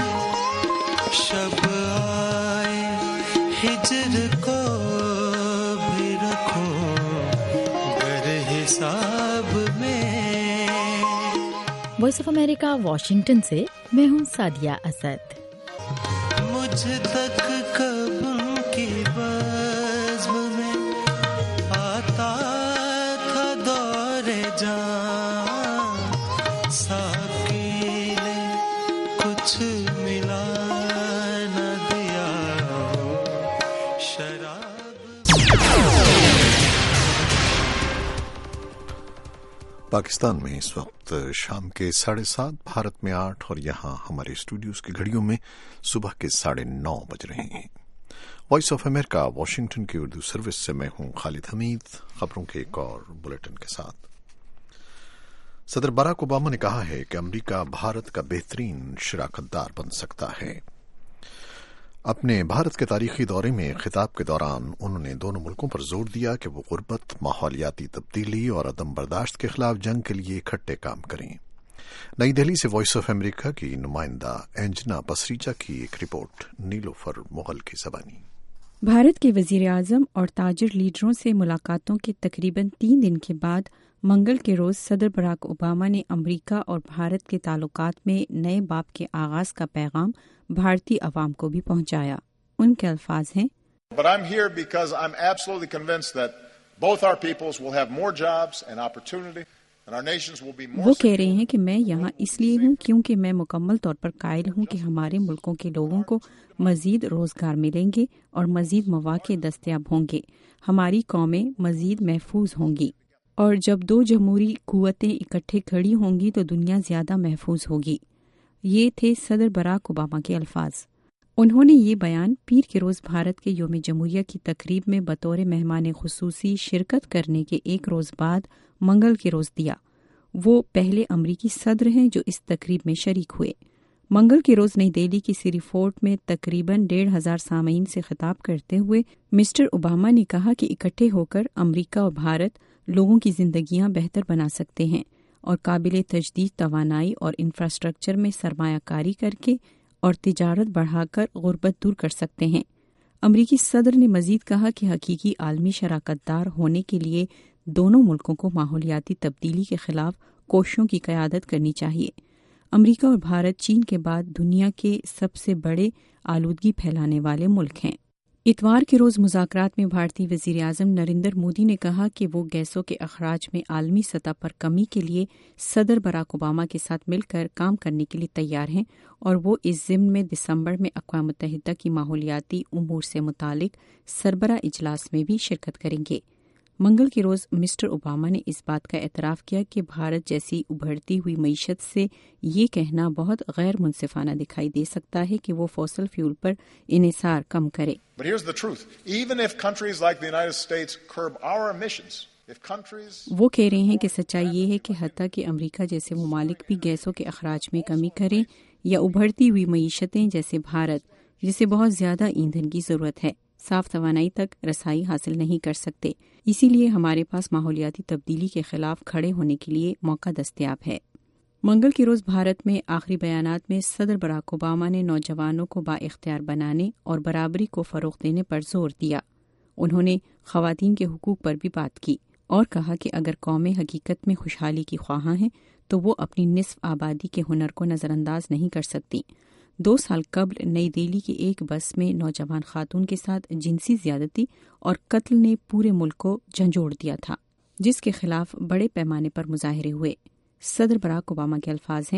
شب آئے ہجر کو بھی رکھوں گر حساب میں. وائس آف امریکہ واشنگٹن سے میں ہوں سعدیہ اسد. مجھ تک کب کی بزم میں آتا تھا دور جان، ساقی نے کچھ ملا نہ دیا شراب. پاکستان میں اس وقت شام کے ساڑھے سات، بھارت میں آٹھ اور یہاں ہمارے اسٹوڈیوز کی گھڑیوں میں صبح کے ساڑھے نو بج رہے ہیں. وائس آف امریکہ واشنگٹن کی اردو سروس سے میں ہوں خالد حمید. خبروں کے ایک اور بلیٹن کے ساتھ. صدر براک اوباما نے کہا ہے کہ امریکہ بھارت کا بہترین شراکت دار بن سکتا ہے. اپنے بھارت کے تاریخی دورے میں خطاب کے دوران انہوں نے دونوں ملکوں پر زور دیا کہ وہ غربت، ماحولیاتی تبدیلی اور عدم برداشت کے خلاف جنگ کے لیے اکٹھے کام کریں. نئی دہلی سے وائس آف امریکہ کی نمائندہ اینجنا پسریچا کی ایک رپورٹ نیلوفر مغل کی زبانی. بھارت کے وزیر اعظم اور تاجر لیڈروں سے ملاقاتوں کے تقریباً تین دن کے بعد منگل کے روز صدر براک اوباما نے امریکہ اور بھارت کے تعلقات میں نئے باب کے آغاز کا پیغام بھارتی عوام کو بھی پہنچایا. ان کے الفاظ ہیں، But I'm here because I'm absolutely convinced that both our peoples will have more jobs and opportunity and our nations will be more. وہ کہہ رہے ہیں کہ میں یہاں اس لیے ہوں کیونکہ میں مکمل طور پر قائل ہوں کہ ہمارے ملکوں کے لوگوں کو مزید روزگار ملیں گے اور مزید مواقع دستیاب ہوں گے. ہماری قومیں مزید محفوظ ہوں گی اور جب دو جمہوری قوتیں اکٹھے کھڑی ہوں گی تو دنیا زیادہ محفوظ ہوگی. یہ تھے صدر براک اوباما کے الفاظ. انہوں نے یہ بیان پیر کے روز بھارت کے یوم جمہوریہ کی تقریب میں بطور مہمان خصوصی شرکت کرنے کے ایک روز بعد منگل کے روز دیا. وہ پہلے امریکی صدر ہیں جو اس تقریب میں شریک ہوئے. منگل کے روز نئی دہلی کی سری فورٹ میں تقریباً ڈیڑھ ہزار سامعین سے خطاب کرتے ہوئے مسٹر اوباما نے کہا کہ اکٹھے ہو کر امریکہ اور بھارت لوگوں کی زندگیاں بہتر بنا سکتے ہیں اور قابل تجدید توانائی اور انفراسٹرکچر میں سرمایہ کاری کر کے اور تجارت بڑھا کر غربت دور کر سکتے ہیں. امریکی صدر نے مزید کہا کہ حقیقی عالمی شراکت دار ہونے کے لیے دونوں ملکوں کو ماحولیاتی تبدیلی کے خلاف کوششوں کی قیادت کرنی چاہیے. امریکہ اور بھارت چین کے بعد دنیا کے سب سے بڑے آلودگی پھیلانے والے ملک ہیں. اتوار کے روز مذاکرات میں بھارتی وزیر اعظم نریندر مودی نے کہا کہ وہ گیسوں کے اخراج میں عالمی سطح پر کمی کے لیے صدر براک اوباما کے ساتھ مل کر کام کرنے کے لیے تیار ہیں اور وہ اس ضمن میں دسمبر میں اقوام متحدہ کی ماحولیاتی امور سے متعلق سربراہ اجلاس میں بھی شرکت کریں گے. منگل کے روز مسٹر اوباما نے اس بات کا اعتراف کیا کہ بھارت جیسی ابھرتی ہوئی معیشت سے یہ کہنا بہت غیر منصفانہ دکھائی دے سکتا ہے کہ وہ فوسل فیول پر انحصار کم کرے. But here's the truth. Even if countries like the United States curb our emissions, if countries... وہ کہہ رہے ہیں کہ سچائی یہ ہے کہ حتیٰ کہ امریکہ جیسے ممالک بھی گیسوں کے اخراج میں کمی کریں یا ابھرتی ہوئی معیشتیں جیسے بھارت جسے بہت زیادہ ایندھن کی ضرورت ہے صاف توانائی تک رسائی حاصل نہیں کر سکتے. اسی لیے ہمارے پاس ماحولیاتی تبدیلی کے خلاف کھڑے ہونے کے لیے موقع دستیاب ہے. منگل کے روز بھارت میں آخری بیانات میں صدر براک اوباما نے نوجوانوں کو با اختیار بنانے اور برابری کو فروغ دینے پر زور دیا. انہوں نے خواتین کے حقوق پر بھی بات کی اور کہا کہ اگر قومیں حقیقت میں خوشحالی کی خواہاں ہیں تو وہ اپنی نصف آبادی کے ہنر کو نظر انداز نہیں کر سکتی. دو سال قبل نئی دہلی کی ایک بس میں نوجوان خاتون کے ساتھ جنسی زیادتی اور قتل نے پورے ملک کو جھنجھوڑ دیا تھا جس کے خلاف بڑے پیمانے پر مظاہرے ہوئے. صدر براک اوباما کے الفاظ ہیں،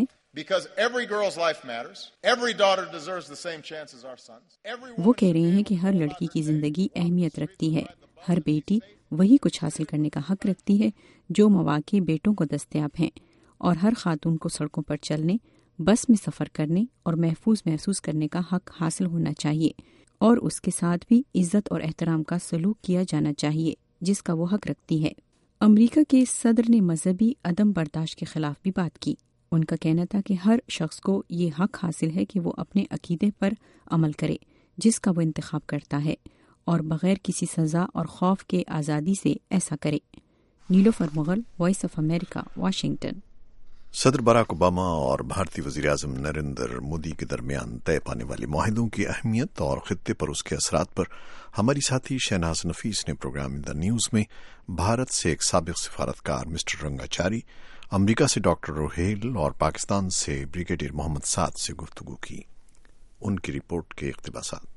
وہ کہہ رہے ہیں کہ ہر لڑکی کی زندگی اہمیت رکھتی ہے. ہر بیٹی وہی کچھ حاصل کرنے کا حق رکھتی ہے جو مواقع بیٹوں کو دستیاب ہیں اور ہر خاتون کو سڑکوں پر چلنے، بس میں سفر کرنے اور محفوظ محسوس کرنے کا حق حاصل ہونا چاہیے اور اس کے ساتھ بھی عزت اور احترام کا سلوک کیا جانا چاہیے جس کا وہ حق رکھتی ہے. امریکہ کے صدر نے مذہبی عدم برداشت کے خلاف بھی بات کی ان کا کہنا تھا کہ ہر شخص کو یہ حق حاصل ہے کہ وہ اپنے عقیدے پر عمل کرے جس کا وہ انتخاب کرتا ہے اور بغیر کسی سزا اور خوف کے آزادی سے ایسا کرے۔ Nilofar Mughal, voice of America, Washington. صدر باراک اوباما اور بھارتی وزیر اعظم نریندر مودی کے درمیان طے پانے والے معاہدوں کی اہمیت اور خطے پر اس کے اثرات پر ہماری ساتھی شہناز نفیس نے پروگرام ان دا نیوز میں بھارت سے ایک سابق سفارتکار مسٹر رنگاچاری، امریکہ سے ڈاکٹر روہیل اور پاکستان سے بریگیڈیئر محمد سعد سے گفتگو کی۔ ان کی رپورٹ کے اقتباسات۔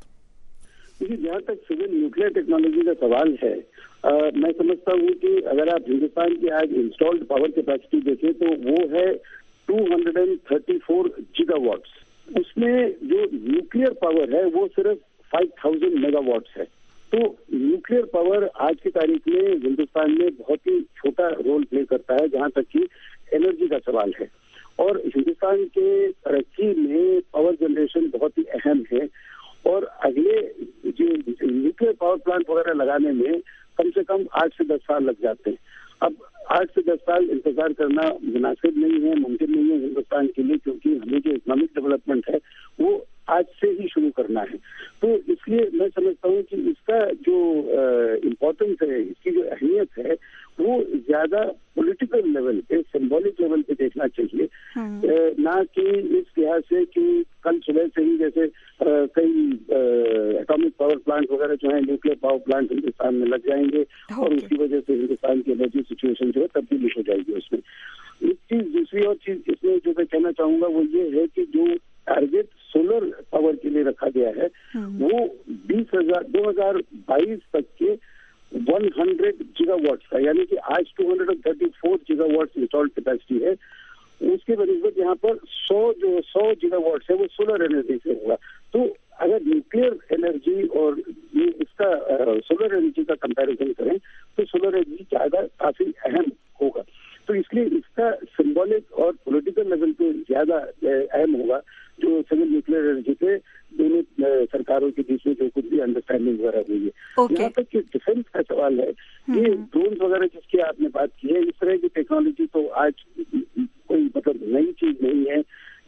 جہاں تک سول نیوکلیئر ٹیکنالوجی کا سوال ہے، آ, میں سمجھتا ہوں کہ اگر آپ ہندوستان کی آج انسٹالڈ پاور کیپیسٹی دیکھیں تو وہ ہے دو سو چونتیس گیگا واٹس۔ اس میں جو نیوکلیئر پاور ہے وہ صرف پانچ ہزار میگا واٹس ہے۔ تو نیوکلیئر پاور آج کی تاریخ میں ہندوستان میں بہت ہی چھوٹا رول پلے کرتا ہے جہاں تک کہ انرجی کا سوال ہے، اور ہندوستان کے ترقی میں پاور جنریشن بہت ہی اہم ہے، اور اگلے جو نیوکلیئر پاور پلانٹ وغیرہ لگانے میں کم سے کم آٹھ سے دس سال لگ جاتے ہیں۔ اب آٹھ سے دس سال انتظار کرنا مناسب نہیں ہے، ممکن نہیں ہے ہندوستان کے لیے، کیونکہ ہمیں جو اکنامک ڈیولپمنٹ ہے وہ آج سے ہی شروع کرنا ہے۔ تو اس لیے میں سمجھتا ہوں کہ اس کا جو امپورٹنس ہے، اس کی جو اہمیت ہے، وہ زیادہ پولیٹیکل لیول پہ، سمبولک لیول پہ دیکھنا چاہیے، نہ کہ اس لحاظ سے کہ کل صبح سے ہی جیسے کئی اٹامک پاور پلانٹ وغیرہ جو ہیں، نیوکلیئر پاور پلانٹ ہندوستان میں لگ جائیں گے اور اس کی وجہ سے ہندوستان کی انرجی سچویشن جو ہے تبدیلی ہو جائے گی اس میں۔ ایک چیز دوسری اور چیز اس میں جو میں کہنا چاہوں گا وہ یہ ہے کہ جو ٹارگیٹ سولر پاور کے لیے رکھا گیا ہے وہ بیس ہزار دو ہزار بائیس تک کے ون ہنڈریڈ گیگا واٹس کا، یعنی کہ آج two hundred thirty four gigawatts installed capacity ہے، اس کے بنسبت یہاں پر سو جو سو گیگا واٹس ہے وہ سولر انرجی سے ہوگا۔ تو اگر نیوکلیئر انرجی اور یہ اس کا سولر انرجی کا کمپیریزن کریں تو سولر انرجی زیادہ کافی اہم ہوگا۔ تو اس لیے اس کا سمبولک اور پولیٹیکل لیول پہ زیادہ اہم ہوگا جو سول نیوکلیئر انرجی پہ دونوں سرکاروں کے بیچ میں جو کچھ بھی انڈرسٹینڈنگ وغیرہ ہوئی ہے۔ یہاں تک کہ ڈیفینس کا سوال ہے، یہ ڈرونز وغیرہ جس کی آپ نے بات کی ہے، اس طرح کی ٹیکنالوجی تو آج کوئی مطلب نئی چیز نہیں ہے،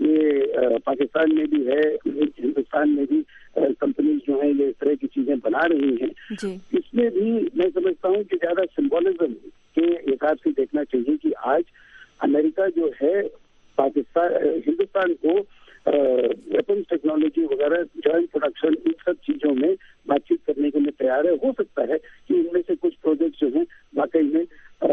یہ پاکستان میں بھی ہے، ہندوستان میں بھی کمپنیز جو ہیں یہ اس طرح کی چیزیں بنا رہی ہیں۔ اس میں بھی میں سمجھتا ہوں کہ زیادہ سمبولزم کے حساب سے دیکھنا چاہیے کہ آج امریکہ جو ہے پاکستان ہندوستان کو ویپنس ٹیکنالوجی وغیرہ جوائنٹ پروڈکشن ان سب چیزوں میں بات چیت کرنے کے لیے تیار ہے۔ ہو سکتا ہے کہ ان میں سے کچھ پروجیکٹ جو ہیں واقعی میں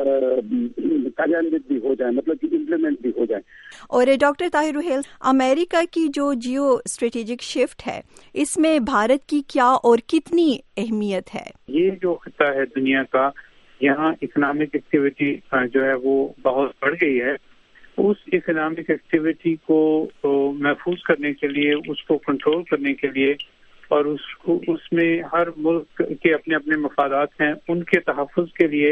کاریانوت بھی ہو جائیں، مطلب کہ امپلیمنٹ بھی ہو جائیں۔ اور ڈاکٹر طاہر روہیل، امریکہ کی جو جیو اسٹریٹجک شفٹ ہے اس میں بھارت کی کیا اور کتنی اہمیت ہے؟ یہ جو خطہ ہے دنیا کا، یہاں اکنامک ایکٹیویٹی جو ہے وہ بہت بڑھ گئی ہے۔ اس اکنامک ایکٹیویٹی کو محفوظ کرنے کے لیے، اس کو کنٹرول کرنے کے لیے، اور اس کو اس میں ہر ملک کے اپنے اپنے مفادات ہیں، ان کے تحفظ کے لیے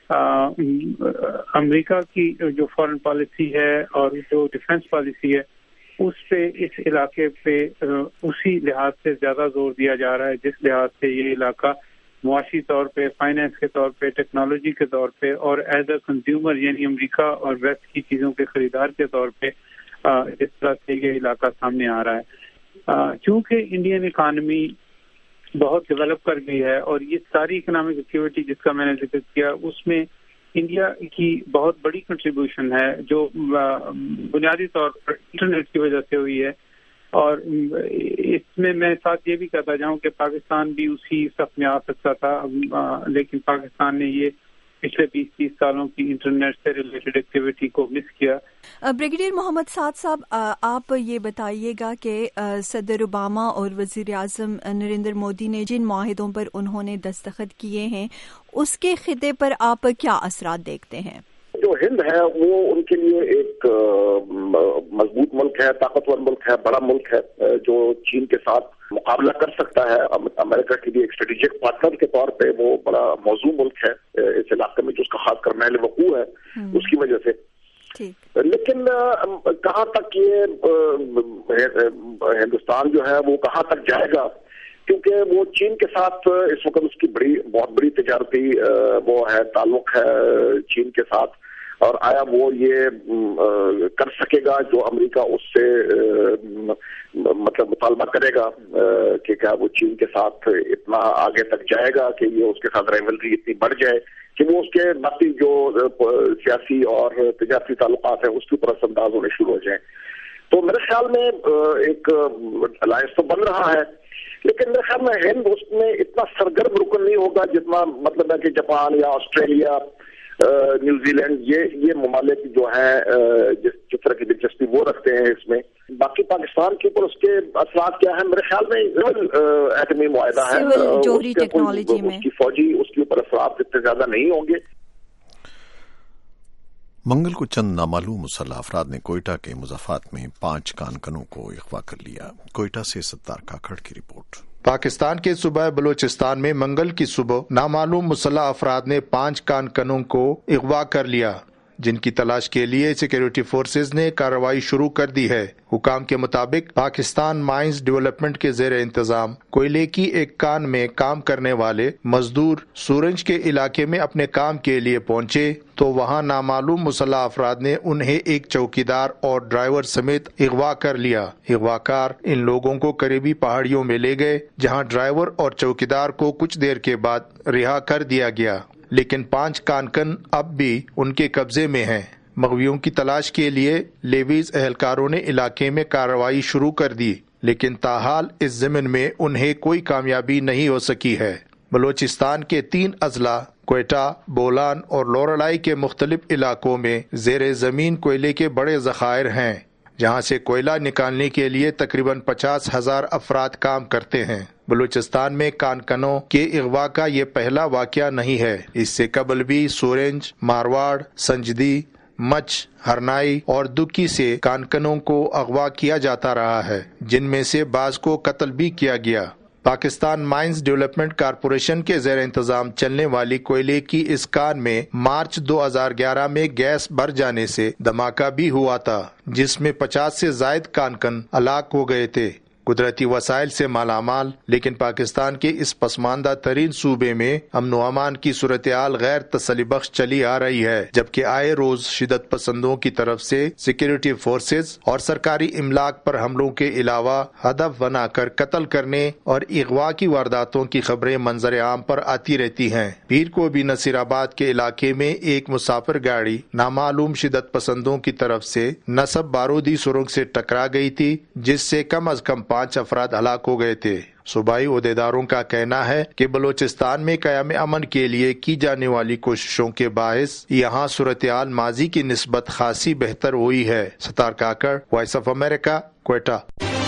امریکہ کی جو فارن پالیسی ہے اور جو ڈیفنس پالیسی ہے اس پہ، اس علاقے پہ اسی لحاظ سے زیادہ زور دیا جا رہا ہے جس لحاظ سے یہ علاقہ معاشی طور پہ، فائنینس کے طور پہ، ٹیکنالوجی کے طور پہ اور ایز اے کنزیومر یعنی امریکہ اور ویسٹ کی چیزوں کے خریدار کے طور پہ جس طرح سے یہ علاقہ سامنے آ رہا ہے۔ چونکہ انڈین اکانومی بہت ڈیولپ کر گئی ہے اور یہ ساری اکنامک ایکٹیویٹی جس کا میں نے ذکر کیا اس میں انڈیا کی بہت بڑی کنٹریبیوشن ہے جو بنیادی طور پر انٹرنیٹ کی وجہ سے ہوئی ہے، اور اس میں میں ساتھ یہ بھی کہتا جاؤں کہ پاکستان بھی اسی صف میں آ سکتا تھا، لیکن پاکستان نے یہ پچھلے بیس تیس سالوں کی انٹرنیٹ سے ریلیٹڈ ایکٹیویٹی کو مس کیا۔ بریگیڈیئر محمد سعد صاحب، آپ یہ بتائیے گا کہ صدر اوباما اور وزیر اعظم نریندر مودی نے جن معاہدوں پر انہوں نے دستخط کیے ہیں اس کے خطے پر آپ کیا اثرات دیکھتے ہیں؟ جو ہند ہے وہ ان کے لیے ایک مضبوط ملک ہے، طاقتور ملک ہے، بڑا ملک ہے جو چین کے ساتھ مقابلہ کر سکتا ہے۔ امریکہ کے لیے ایک اسٹریٹجک پارٹنر کے طور پہ وہ بڑا موزوں ملک ہے اس علاقے میں، جو اس کا خاص کر محل وقوع ہے اس کی وجہ سے۔ لیکن کہاں تک یہ ہندوستان جو ہے وہ کہاں تک جائے گا، کیونکہ وہ چین کے ساتھ اس وقت اس کی بڑی بہت بڑی تجارتی وہ ہے تعلق ہے چین کے ساتھ، اور آیا وہ یہ کر سکے گا جو امریکہ اس سے مطلب مطالبہ کرے گا کہ کیا وہ چین کے ساتھ اتنا آگے تک جائے گا کہ یہ اس کے ساتھ رائیولری اتنی بڑھ جائے کہ وہ اس کے باقی جو سیاسی اور تجارتی تعلقات ہیں اس کے اوپر اثر انداز ہونے شروع ہو جائیں. تو میرے خیال میں ایک الائنس تو بن رہا ہے، لیکن میرے خیال میں ہند اس میں اتنا سرگرم رکن نہیں ہوگا جتنا مطلب ہے کہ جاپان یا آسٹریلیا، نیوزی لینڈ، یہ یہ ممالک جو ہیں جس جس طرح کی دلچسپی وہ رکھتے ہیں اس میں. باقی پاکستان کے اوپر اس کے اثرات کیا ہیں؟ میرے خیال میں ایٹمی معاہدہ ہے، جوہری ٹیکنالوجی میں اس کی فوجی اس کے اوپر اثرات اتنے زیادہ نہیں ہوں گے. منگل کو چند نامعلوم مسلح افراد نے کوئٹہ کے مضافات میں پانچ کانکنوں کو اغوا کر لیا. کوئٹہ سے ستار کاکڑ کی رپورٹ. پاکستان کے صوبہ بلوچستان میں منگل کی صبح نامعلوم مسلح افراد نے پانچ کانکنوں کو اغوا کر لیا، جن کی تلاش کے لیے سیکیورٹی فورسز نے کارروائی شروع کر دی ہے. حکام کے مطابق پاکستان مائنز ڈیولپمنٹ کے زیر انتظام کوئلے کی ایک کان میں کام کرنے والے مزدور سورنج کے علاقے میں اپنے کام کے لیے پہنچے تو وہاں نامعلوم مسلح افراد نے انہیں ایک چوکیدار اور ڈرائیور سمیت اغوا کر لیا. اغواکار ان لوگوں کو قریبی پہاڑیوں میں لے گئے، جہاں ڈرائیور اور چوکیدار کو کچھ دیر کے بعد رہا کر دیا گیا، لیکن پانچ کانکن اب بھی ان کے قبضے میں ہیں. مغویوں کی تلاش کے لیے لیویز اہلکاروں نے علاقے میں کارروائی شروع کر دی، لیکن تاحال اس ضمن میں انہیں کوئی کامیابی نہیں ہو سکی ہے. بلوچستان کے تین اضلاع کوئٹہ، بولان اور لورالائی کے مختلف علاقوں میں زیر زمین کوئلے کے بڑے ذخائر ہیں، جہاں سے کوئلہ نکالنے کے لیے تقریباً پچاس ہزار افراد کام کرتے ہیں. بلوچستان میں کانکنوں کے اغوا کا یہ پہلا واقعہ نہیں ہے. اس سے قبل بھی سورنج، مارواڑ، سنجدی، مچ، ہرنائی اور دکی سے کانکنوں کو اغوا کیا جاتا رہا ہے، جن میں سے بعض کو قتل بھی کیا گیا. پاکستان مائنز ڈیولپمنٹ کارپوریشن کے زیر انتظام چلنے والی کوئلے کی اس کان میں مارچ دو ہزار گیارہ میں گیس بھر جانے سے دھماکہ بھی ہوا تھا، جس میں پچاس سے زائد کانکن ہلاک ہو گئے تھے. قدرتی وسائل سے مالا مال لیکن پاکستان کے اس پسماندہ ترین صوبے میں امن و امان کی صورتحال غیر تسلی بخش چلی آ رہی ہے، جبکہ آئے روز شدت پسندوں کی طرف سے سیکیورٹی فورسز اور سرکاری املاک پر حملوں کے علاوہ ہدف بنا کر قتل کرنے اور اغوا کی وارداتوں کی خبریں منظر عام پر آتی رہتی ہیں. پیر کو بھی نصیر آباد کے علاقے میں ایک مسافر گاڑی نامعلوم شدت پسندوں کی طرف سے نصب بارودی سرنگ سے ٹکرا گئی تھی، جس سے کم از کم پانچ افراد ہلاک ہو گئے تھے. صوبائی عہدیداروں کا کہنا ہے کہ بلوچستان میں قیام امن کے لیے کی جانے والی کوششوں کے باعث یہاں صورتحال ماضی کی نسبت خاصی بہتر ہوئی ہے. Sattar Kakar, voice of America, Quetta.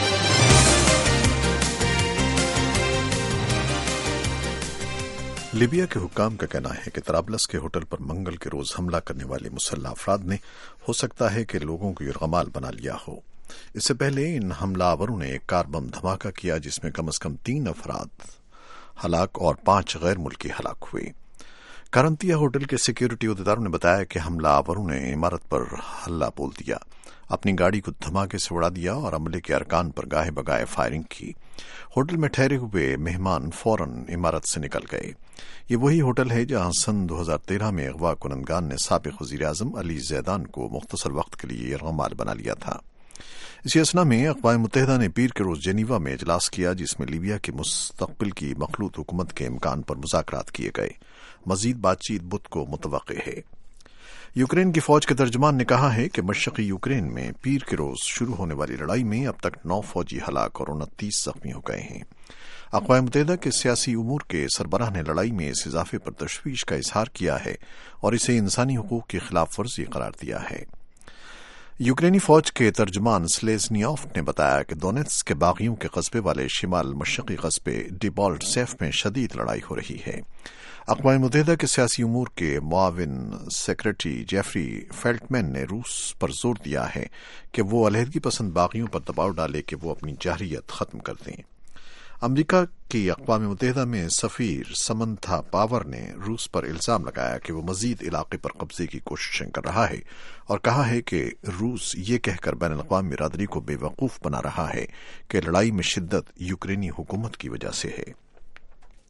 Libya کے حکام کا کہنا ہے کہ طرابلس کے ہوٹل پر منگل کے روز حملہ کرنے والے مسلح افراد نے ہو سکتا ہے کہ لوگوں کو یرغمال بنا لیا ہو. اس سے پہلے ان حملہ آوروں نے ایک کار بم دھماکہ کیا جس میں کم از کم تین افراد ہلاک اور پانچ غیر ملکی ہلاک ہوئے. کارنتیا ہوٹل کے سیکیورٹی عہدیداروں نے بتایا کہ حملہ آوروں نے عمارت پر حلہ بول دیا، اپنی گاڑی کو دھماکے سے اڑا دیا اور عملے کے ارکان پر گاہے بگائے فائرنگ کی. ہوٹل میں ٹھہرے ہوئے مہمان فوراً عمارت سے نکل گئے. یہ وہی ہوٹل ہے جہاں سن دو ہزار تیرہ میں اغوا کنندگان نے سابق وزیر اعظم علی زیدان کو مختصر وقت کے لیے یرغمال بنا لیا تھا. اسی اسنا میں اقوام متحدہ نے پیر کے روز جنیوا میں اجلاس کیا جس میں لیبیا کے مستقبل کی مخلوط حکومت کے امکان پر مذاکرات کیے گئے. مزید بات چیت بدھ کو متوقع ہے. یوکرین کی فوج کے ترجمان نے کہا ہے کہ مشرقی یوکرین میں پیر کے روز شروع ہونے والی لڑائی میں اب تک نو فوجی ہلاک اور انتیس زخمی ہو گئے ہیں. اقوام متحدہ کے سیاسی امور کے سربراہ نے لڑائی میں اس اضافے پر تشویش کا اظہار کیا ہے اور اسے انسانی حقوق کی خلاف ورزی قرار دیا ہے. یوکرینی فوج کے ترجمان سلیزنیوف نے بتایا کہ دونیتس کے باغیوں کے قصبے والے شمال مشرقی قصبے ڈیبالٹ سیف میں شدید لڑائی ہو رہی ہے. اقوام متحدہ کے سیاسی امور کے معاون سیکرٹری جیفری فیلٹمین نے روس پر زور دیا ہے کہ وہ علیحدگی پسند باغیوں پر دباؤ ڈالے کہ وہ اپنی جارحیت ختم کر دیں. امریکہ کی اقوام متحدہ میں سفیر سمنتھا پاور نے روس پر الزام لگایا کہ وہ مزید علاقے پر قبضے کی کوششیں کر رہا ہے اور کہا ہے کہ روس یہ کہہ کر بین الاقوامی برادری کو بے وقوف بنا رہا ہے کہ لڑائی میں شدت یوکرینی حکومت کی وجہ سے ہے.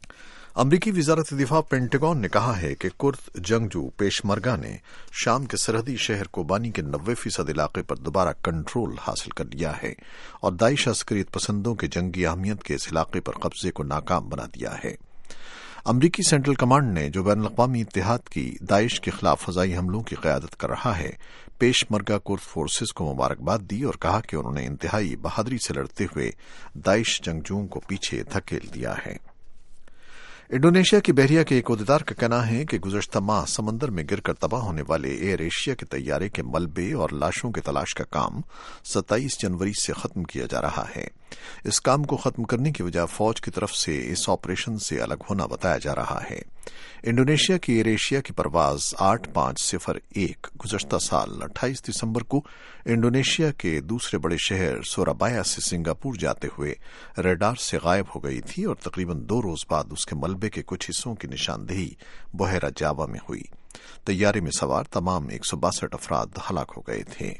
अमरीकी वजारत दिफा पेंटागन ने कहा है कि कुर्द जंगजू पेशमर्गा ने शाम के सरहदी शहर कोबानी के नब्बे फीसद इलाके पर दोबारा कंट्रोल हासिल कर लिया है और दाइश अस्करियत पसंदों के जंगी अहमियत के इस इलाके पर कब्जे को नाकाम बना दिया है। अमरीकी सेंट्रल कमांड ने जो बैन अवी इत्तेहाद की दाइश के खिलाफ फजाई हमलों की क़यादत कर रहा है, पेशमर्गा कुर्द फोर्सेस को मुबारकबाद दी और कहा कि उन्होंने इंतहाई बहादुरी से लड़ते हुए दाइश जंगजुओं को पीछे धकेल दिया है। इंडोनेशिया की बहरिया के एक ओहदेदार का कहना है कि गुज़श्ता माह समंदर में गिरकर तबाह होने वाले एयर एशिया के तैयारे के मलबे और लाशों की तलाश का काम सत्ताईस जनवरी से खत्म किया जा रहा है। इस काम को खत्म करने की वजह फौज की तरफ से इस ऑपरेशन से अलग होना बताया जा रहा है। इंडोनेशिया की एयर एशिया की परवाज आठ पांच सिफर एक गुज़श्ता साल अट्ठाईस दिसंबर को इंडोनेशिया के दूसरे बड़े शहर सोराबाया से सिंगापुर जाते हुए रडार से गायब हो गई थी और तकरीबन दो रोज बाद उसके मलबे के कुछ हिस्सों की निशानदेही बहेरा जावा में हुई। तैयारे में सवार तमाम एक सौ बासठ अफराद हलाक हो गए थे।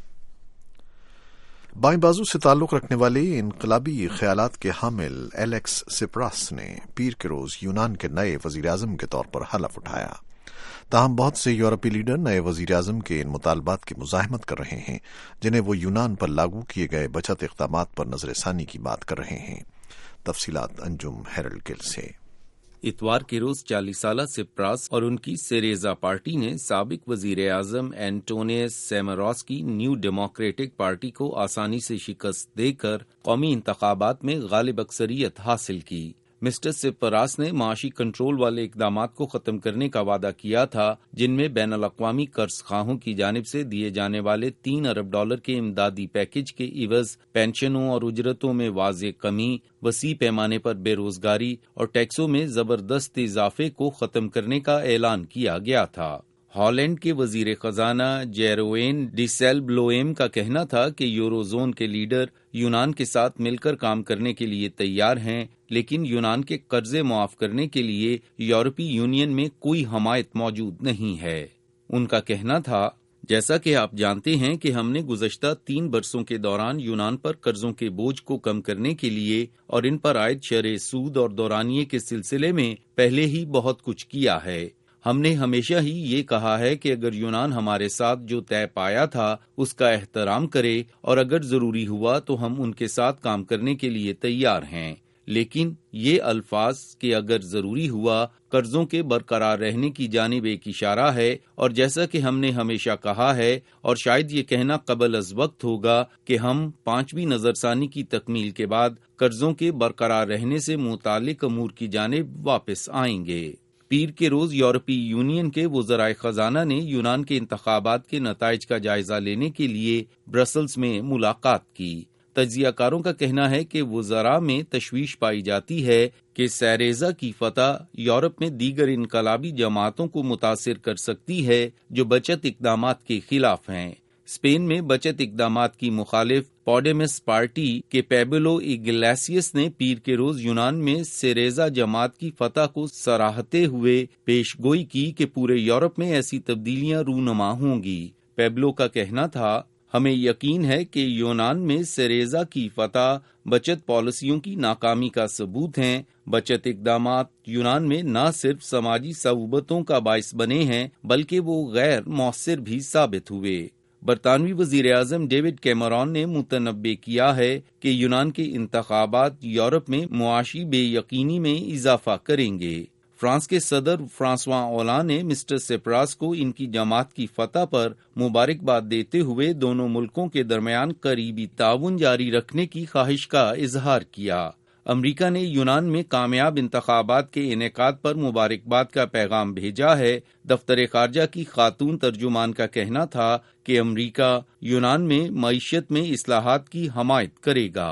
बाएं बाजू से ताल्लुक रखने वाले इनकलाबी ख्यालात के हामिल एलेक्स सिप्रास ने पीर के रोज यूनान के नए वजीर आजम के तौर पर हलफ उठाया। ताहम बहुत से यूरोपीय लीडर नए वजीर आजम के इन मुतालबात की मुजाहिमत कर रहे हैं, जिन्हें वो यूनान पर लागू किए गए बचत इक़दामात पर नजरसानी की बात कर रहे हैं। तफसीलात अंजुम हेरल्ड गिल से। इतवार के रोज चालीस साला सिप्रास और उनकी सेरेजा पार्टी ने साबिक वजीर आजम एंटोनियस सैमारोस की न्यू डेमोक्रेटिक पार्टी को आसानी से शिकस्त देकर कौमी इंतखाबात में गालिब अक्सरियत हासिल की। मिस्टर सिप्रास ने माशी कंट्रोल वाले इकदामात को खत्म करने का वादा किया था, जिनमें बैनुल अक़वामी कर्ज खाहों की जानिब से दिए जाने वाले तीन अरब डॉलर के इमदादी पैकेज के इवज पेंशनों और उजरतों में वाज़ेह कमी, वसी पैमाने पर बेरोजगारी और टैक्सों में जबरदस्त इजाफे को खत्म करने का ऐलान किया गया था। हॉलैंड के वजीर खजाना जेरोवेन डिसेलब्लोएम का कहना था कि यूरोजोन के लीडर यूनान के साथ मिलकर काम करने के लिए तैयार हैं, लेकिन यूनान के कर्जे मुआफ करने के लिए यूरोपीय यूनियन में कोई हमायत मौजूद नहीं है। उनका कहना था, जैसा कि आप जानते हैं कि हमने गुज़श्ता तीन बरसों के दौरान यूनान पर कर्जों के बोझ को कम करने के लिए और इन पर आयद शरह सूद और दौरानिये के सिलसिले में पहले ही बहुत कुछ किया है। हमने हमेशा ही ये कहा है कि अगर यूनान हमारे साथ जो तय पाया था उसका एहतराम करे और अगर जरूरी हुआ तो हम उनके साथ काम करने के लिए तैयार हैं, लेकिन ये अल्फाज कि अगर जरूरी हुआ कर्जों के बरकरार रहने की जानिब एक इशारा है, और जैसा कि हमने हमेशा कहा है और शायद ये कहना कबल अज वक्त होगा कि हम पांचवी नजरसानी की तकमील के बाद कर्जों के बरकरार रहने से मुतालिक अमूर की जानिब वापस आएंगे। पीर के रोज यूरोपीय यूनियन के वज़राए खजाना ने यूनान के इंतखाबात के नताइज का जायजा लेने के लिए ब्रसल्स में मुलाकात की। तज्जियाकारों का कहना है कि वज़रा में तशवीश पाई जाती है कि सैरेजा की फतह यूरोप में दीगर इनकलाबी जमातों को मुतासिर कर सकती है जो बचत इक़दामात के खिलाफ हैं। स्पेन में बचत इक़दामात की मुखालिफ पॉडेमस पार्टी के पेबलो इग्लेसियस ने पीर के रोज यूनान में सेरेजा जमात की फतह को सराहते हुए पेशगोई की कि पूरे यूरोप में ऐसी तब्दीलियां रूनुमा होंगी। पेबलो का कहना था, हमें यकीन है कि यूनान में सेरेजा की फतह बचत पॉलिसियों की नाकामी का सबूत हैं। बचत इक़दामात यूनान में न सिर्फ समाजी सऊबतों का बाइस बने हैं बल्कि वो गैर मौसर भी साबित हुए। बरतानवी वजीर आजम डेविड कैमरॉन ने मुतनब्बे किया है कि यूनान के इंतखाबात यूरोप में मुआशी बेयकीनी में इजाफा करेंगे। फ्रांस के सदर फ्रांसवा ओलांद ने मिस्टर सिप्रास को इनकी जमात की फतह पर मुबारकबाद देते हुए दोनों मुल्कों के दरमियान करीबी ताउन जारी रखने की ख्वाहिश का इजहार किया। अमरीका ने यूनान में कामयाब इंतखाबात के इनेकाद पर मुबारकबाद का पैगाम भेजा है। दफ्तर खारजा की खातून तर्जुमान का कहना था कि अमरीका यूनान में मईशत में इस्लाहात की हमायत करेगा।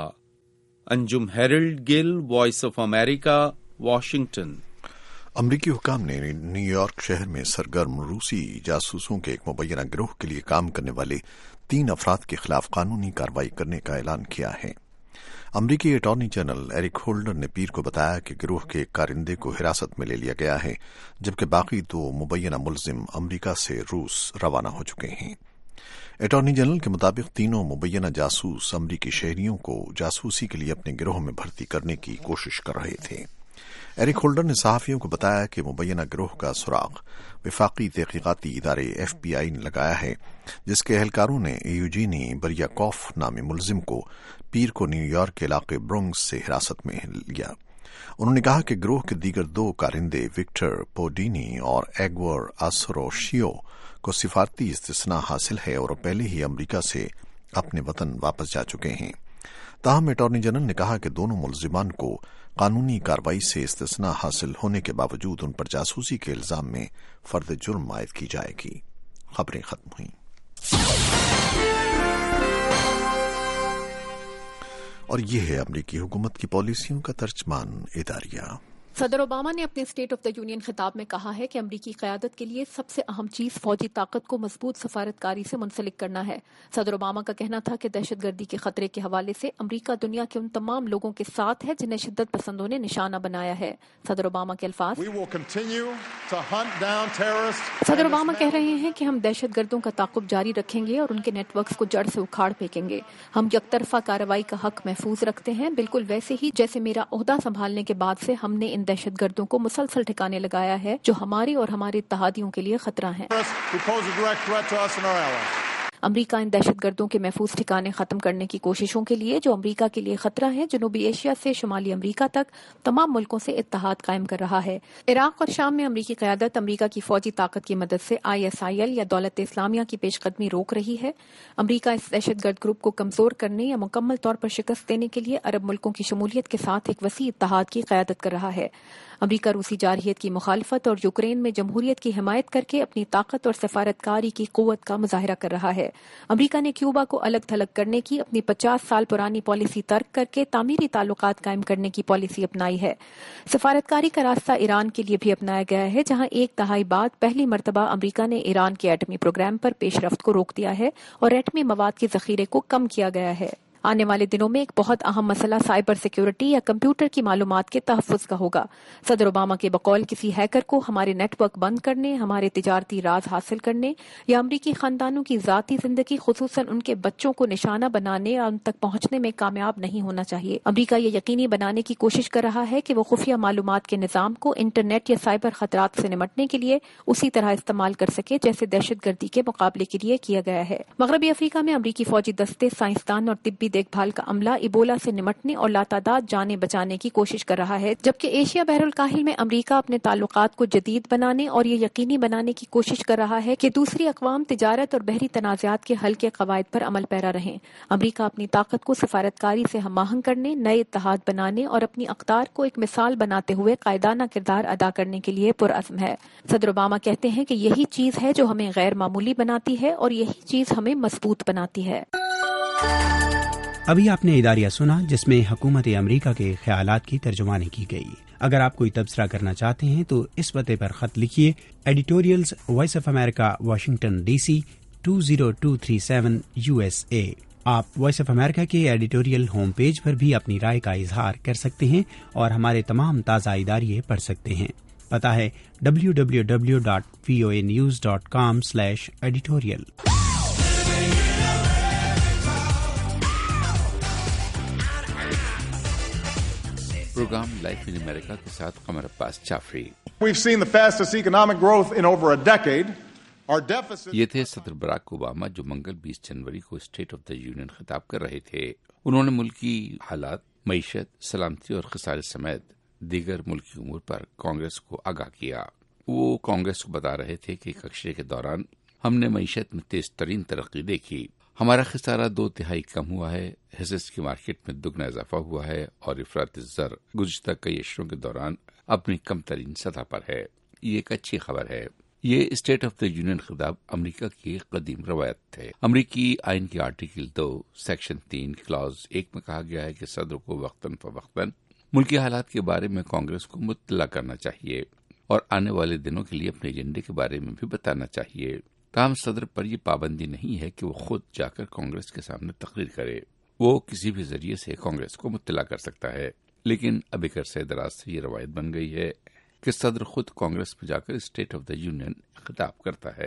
Anjum Harold Gill, voice of America, Washington. अमरीकी हुकाम ने न्यूयॉर्क शहर में सरगर्म रूसी जासूसों के एक मुबैना गिरोह के लिए काम करने वाले तीन अफराद के खिलाफ कानूनी कार्रवाई करने का ऐलान किया है। अमरीकी अटॉर्नी जनरल एरिक होल्डर ने पीर को बताया कि गिरोह के एक कारिंदे को हिरासत में ले लिया गया है, जबकि बाकी दो मुबैना मुलजिम अमरीका से रूस रवाना हो चुके हैं। अटॉर्नी जनरल के मुताबिक तीनों मुबैना जासूस अमरीकी शहरियों को जासूसी के लिए अपने गिरोह में भर्ती करने की कोशिश कर रहे थे। एरिक होल्डर ने सहाफियों को बताया कि मुबैना गिरोह का सुराग विफाकी तहकीकाती इदारे एफ बी आई ने लगाया है, जिसके एहलकारों ने यूजीनी बरियाकॉफ नामी मुलजिम को पीर को न्यूयॉर्क के इलाके ब्रोंक्स से हिरासत में लिया। उन्होंने कहा कि गिरोह के दीगर दो कारिंदे विक्टर पोडिनी और एग्वर आसरोशियो को सिफारती इस्तिस्ना हासिल है और पहले ही अमरीका से अपने वतन वापस जा चुके हैं। ताहम अटॉर्नी जनरल ने कहा कि दोनों मुलजिमान को कानूनी कार्रवाई से इस्तिस्ना हासिल होने के बावजूद उन पर जासूसी के इल्जाम में फर्द जुर्म आयद की जाएगी। खबरें खत्म हुई और ये है अमरीकी हुकूमत की पॉलिसियों का तर्जमान इदारिया। सदर ओबामा ने अपने स्टेट ऑफ द यूनियन खिताब में कहा है कि अमरीकी क़यादत के लिए सबसे अहम चीज फौजी ताकत को मजबूत सफारतकारी से मुंसलिक करना है। सदर ओबामा का कहना था कि दहशतगर्दी के खतरे के हवाले से अमरीका दुनिया के उन तमाम लोगों के साथ है जिन्हें शिद्दत पसंदों ने निशाना बनाया है। सदर ओबामा के अल्फाज, सदर ओबामा कह रहे हैं कि हम दहशतगर्दों का ताक़ुब जारी रखेंगे और उनके नेटवर्क्स को जड़ से उखाड़ फेंकेंगे। हम यकतरफा कार्रवाई का हक महफूज रखते हैं, बिल्कुल वैसे ही जैसे मेरा ओहदा संभालने के बाद से हमने इन दहशतगर्दों को मुसलसल ठिकाने लगाया है जो हमारी और हमारे इत्तेहादियों के लिए खतरा हैं। अमरीका इन दहशतगर्दों के महफूज ठिकाने खत्म करने की कोशिशों के लिए जो अमरीका के लिए खतरा है, जनूबी एशिया से शुमाली अमरीका तक तमाम मुल्कों से इत्तेहाद कायम कर रहा है। इराक और शाम में अमरीकी क़यादत अमरीका की फौजी ताकत की मदद से आई एस आई एल या दौलत इस्लामिया की पेशकदमी रोक रही है। अमरीका इस दहशतगर्द ग्रुप को कमजोर करने या मुकम्मल तौर पर शिकस्त देने के लिए अरब मुल्कों की शमूलियत के साथ एक वसी इत्तेहाद की क़यादत कर रहा है। अमरीका रूसी जारहियत की मुखालफत और यूक्रेन में जमहूरियत की हिमायत करके अपनी ताकत और सफारतकारी की कुव्वत का मुजाहिरा कर रहा है। अमरीका ने क्यूबा को अलग थलग करने की अपनी पचास साल पुरानी पॉलिसी तर्क करके तामीरी ताल्लुकात कायम करने की पॉलिसी अपनाई है। सफारतकारी का रास्ता ईरान के लिए भी अपनाया गया है, जहां एक दहाई बाद पहली मरतबा अमरीका ने ईरान के एटमी प्रोग्राम पर पेशरफ्त को रोक दिया है और एटमी मवाद के जखीरे को कम किया गया है। आने वाले दिनों में एक बहुत अहम मसला साइबर सिक्योरिटी या कंप्यूटर की मालूमात के तहफ़्फ़ुज़ का होगा। सदर ओबामा के बकौल किसी हैकर को हमारे नेटवर्क बंद करने, हमारे तिजारती राज हासिल करने या अमरीकी खानदानों की ज़ाती ज़िंदगी खुसूसन उनके बच्चों को निशाना बनाने या उन तक पहुंचने में कामयाब नहीं होना चाहिए। अमरीका ये यकीनी बनाने की कोशिश कर रहा है कि वो खुफिया मालूमात के निज़ाम को इंटरनेट या साइबर खतरात से निमटने के लिए उसी तरह इस्तेमाल कर सके जैसे दहशतगर्दी के मुकाबले के लिए किया गया है। मगरबी अफ्रीका में अमरीकी फौजी दस्ते, साइंसदान और तिब्बी देखभाल का अमला इबोला से निमटने और लातादाद जाने बचाने की कोशिश कर रहा है, जबकि एशिया बहरुल काहिल में अमरीका अपने ताल्लुकात को जदीद बनाने और ये यकीनी बनाने की कोशिश कर रहा है कि दूसरी अक़वाम तिजारत और बहरी तनाज़ात के हल के कवायद पर अमल पैरा रहें। अमरीका अपनी ताकत को सफारतकारी से हमाहंग करने, नए इत्तेहाद बनाने और अपनी अक़दार को एक मिसाल बनाते हुए कायदाना किरदार अदा करने के लिए पुरअज़्म है। सदर ओबामा कहते हैं कि यही चीज़ है जो हमें गैर मामूली बनाती है और यही चीज़ हमें मजबूत बनाती है। अभी आपने इदारिया सुना जिसमें हुकूमत अमरीका के ख्यालात की तर्जुमानी की गई। अगर आप कोई तबसरा करना चाहते हैं तो इस पते पर खत लिखिए, editorials, voice of America, Washington DC two zero two three seven USA. आप वॉइस ऑफ अमेरिका के एडिटोरियल होम पेज पर भी अपनी राय का इजहार कर सकते हैं और हमारे तमाम ताज़ा इदारिये पढ़ सकते हैं। पता है W W W dot V O A news dot com slash editorial. Program life in America के साथ कमर Abbas Jafri. We've seen the fastest economic growth in over a decade. Our deficit... ये थे सदर बराक ओबामा जो मंगल बीस जनवरी को स्टेट ऑफ द यूनियन खिताब कर रहे थे। उन्होंने मुल्की हालात, मईशत, सलामती और खसारे समेत दीगर मुल्की उमूर पर कांग्रेस को आगाह किया। वो कांग्रेस को बता रहे थे कि कक्षे के दौरान हमने मईशत में तेज तरीन तरक्की देखी, हमारा खसारा दो तिहाई कम हुआ है, हिस्सेस की मार्केट में दुगना इजाफा हुआ है और इफरात ज़र गुज़िश्ता कई अशरों के दौरान अपनी कम तरीन सतह पर है। ये एक अच्छी खबर है। ये स्टेट ऑफ द यूनियन खिताब अमरीका की कदीम रवायत थे। अमरीकी आइन के आर्टिकल दो सेक्शन तीन क्लॉज एक में कहा गया है कि सदर को वक्तन फवक्तन मुल्की हालात के बारे में कांग्रेस को मुत्तला करना चाहिए और आने वाले दिनों के लिए अपने एजेंडे के बारे में भी बताना चाहिए। ताहम सदर पर यह पाबंदी नहीं है कि वो खुद जाकर कांग्रेस के सामने तकरीर करे। वो किसी भी जरिए से कांग्रेस को मुत्तला कर सकता है, लेकिन अब एक अरसे दराज से ये रवायत बन गई है कि सदर खुद कांग्रेस में जाकर स्टेट ऑफ द यूनियन खिताब करता है।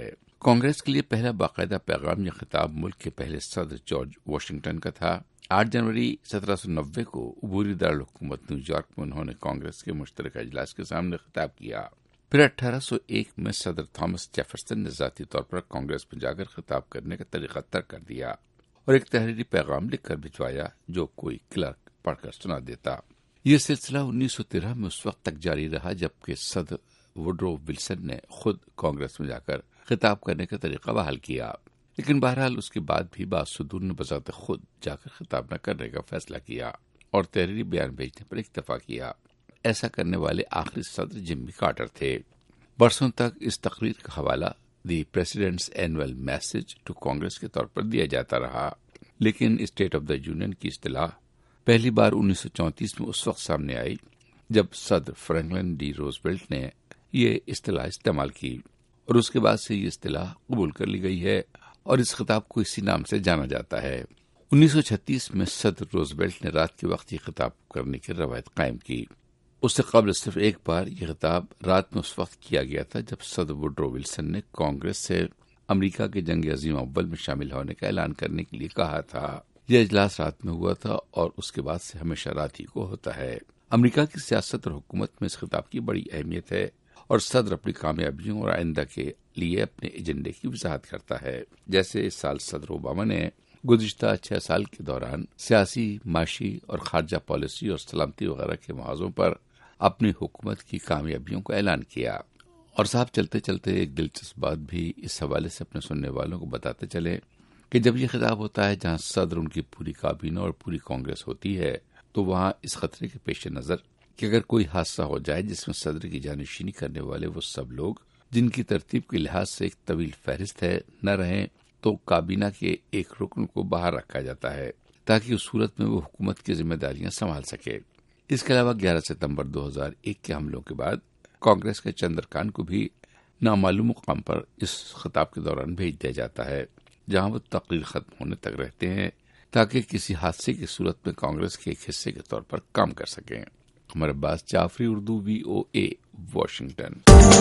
کانگریس کے لیے پہلا باقاعدہ پیغام یا خطاب ملک کے پہلے صدر جارج واشنگٹن کا تھا۔ آٹھ جنوری سترہ سو نوے کو عبوری دارالحکومت نیو یارک میں انہوں نے کانگریس کے مشترکہ اجلاس کے سامنے خطاب کیا۔ پھر اٹھارہ سو ایک میں صدر تھامس جیفرسن نے ذاتی طور پر کانگریس میں جا کر خطاب کرنے کا طریقہ ترک کر دیا اور ایک تحریری پیغام لکھ کر بھجوایا جو کوئی کلرک پڑھ کر سنا دیتا۔ یہ سلسلہ انیس سو تیرہ میں اس وقت تک جاری رہا جبکہ صدر وڈرو ولسن نے خود کانگریس میں جا کر خطاب کرنے کا طریقہ بحال کیا، لیکن بہرحال اس کے بعد بھی بعض صدور نے بذات خود جا کر خطاب نہ کرنے کا فیصلہ کیا اور تحریری بیان بھیجنے پر اکتفا کیا۔ ایسا کرنے والے آخری صدر جمی کارٹر تھے۔ برسوں تک اس تقریر کا حوالہ the president's annual message to congress کے طور پر دیا جاتا رہا، لیکن اسٹیٹ آف دا یونین کی اصطلاح پہلی بار انیس سو چونتیس میں اس وقت سامنے آئی جب صدر فرینکلن ڈی روزویلٹ نے یہ اصطلاح استعمال کی اور اس کے بعد سے یہ اصطلاح قبول کر لی گئی ہے اور اس خطاب کو اسی نام سے جانا جاتا ہے۔ انیس سو چھتیس میں صدر روزویلٹ نے رات کے وقت یہ خطاب کرنے کی روایت قائم کی۔ اس سے قبل صرف ایک بار یہ خطاب رات میں اس وقت کیا گیا تھا جب صدر وڈرو ولسن نے کانگریس سے امریکہ کے جنگ عظیم اول میں شامل ہونے کا اعلان کرنے کے لیے کہا تھا۔ یہ اجلاس رات میں ہوا تھا اور اس کے بعد سے ہمیشہ رات ہی کو ہوتا ہے۔ امریکہ کی سیاست اور حکومت میں اس خطاب کی بڑی اہمیت ہے اور صدر اپنی کامیابیوں اور آئندہ کے لیے اپنے ایجنڈے کی وضاحت کرتا ہے۔ جیسے اس سال صدر اوباما نے گزشتہ چھ سال کے دوران سیاسی، معاشی اور خارجہ پالیسی اور سلامتی وغیرہ کے محاذوں پر اپنی حکومت کی کامیابیوں کا اعلان کیا۔ اور صاحب چلتے چلتے ایک دلچسپ بات بھی اس حوالے سے اپنے سننے والوں کو بتاتے چلے کہ جب یہ خطاب ہوتا ہے جہاں صدر ان کی پوری کابینہ اور پوری کانگریس ہوتی ہے تو وہاں اس خطرے کے پیش نظر کہ اگر کوئی حادثہ ہو جائے جس میں صدر کی جانشینی کرنے والے وہ سب لوگ جن کی ترتیب کے لحاظ سے ایک طویل فہرست ہے نہ رہیں تو کابینہ کے ایک رکن کو باہر رکھا جاتا ہے تاکہ اس صورت میں وہ حکومت کی ذمہ داریاں سنبھال سکے۔ اس کے علاوہ گیارہ ستمبر دو ہزار ایک کے حملوں کے بعد کانگریس کے چندرکان کو بھی نامعلوم مقام پر اس خطاب کے دوران بھیج دیا جاتا ہے جہاں وہ تقریر ختم ہونے تک رہتے ہیں تاکہ کسی حادثے کی صورت میں کانگریس کے ایک حصے کے طور پر کام کر سکیں۔ Umar Abbas Jafri, Urdu, V O A, Washington.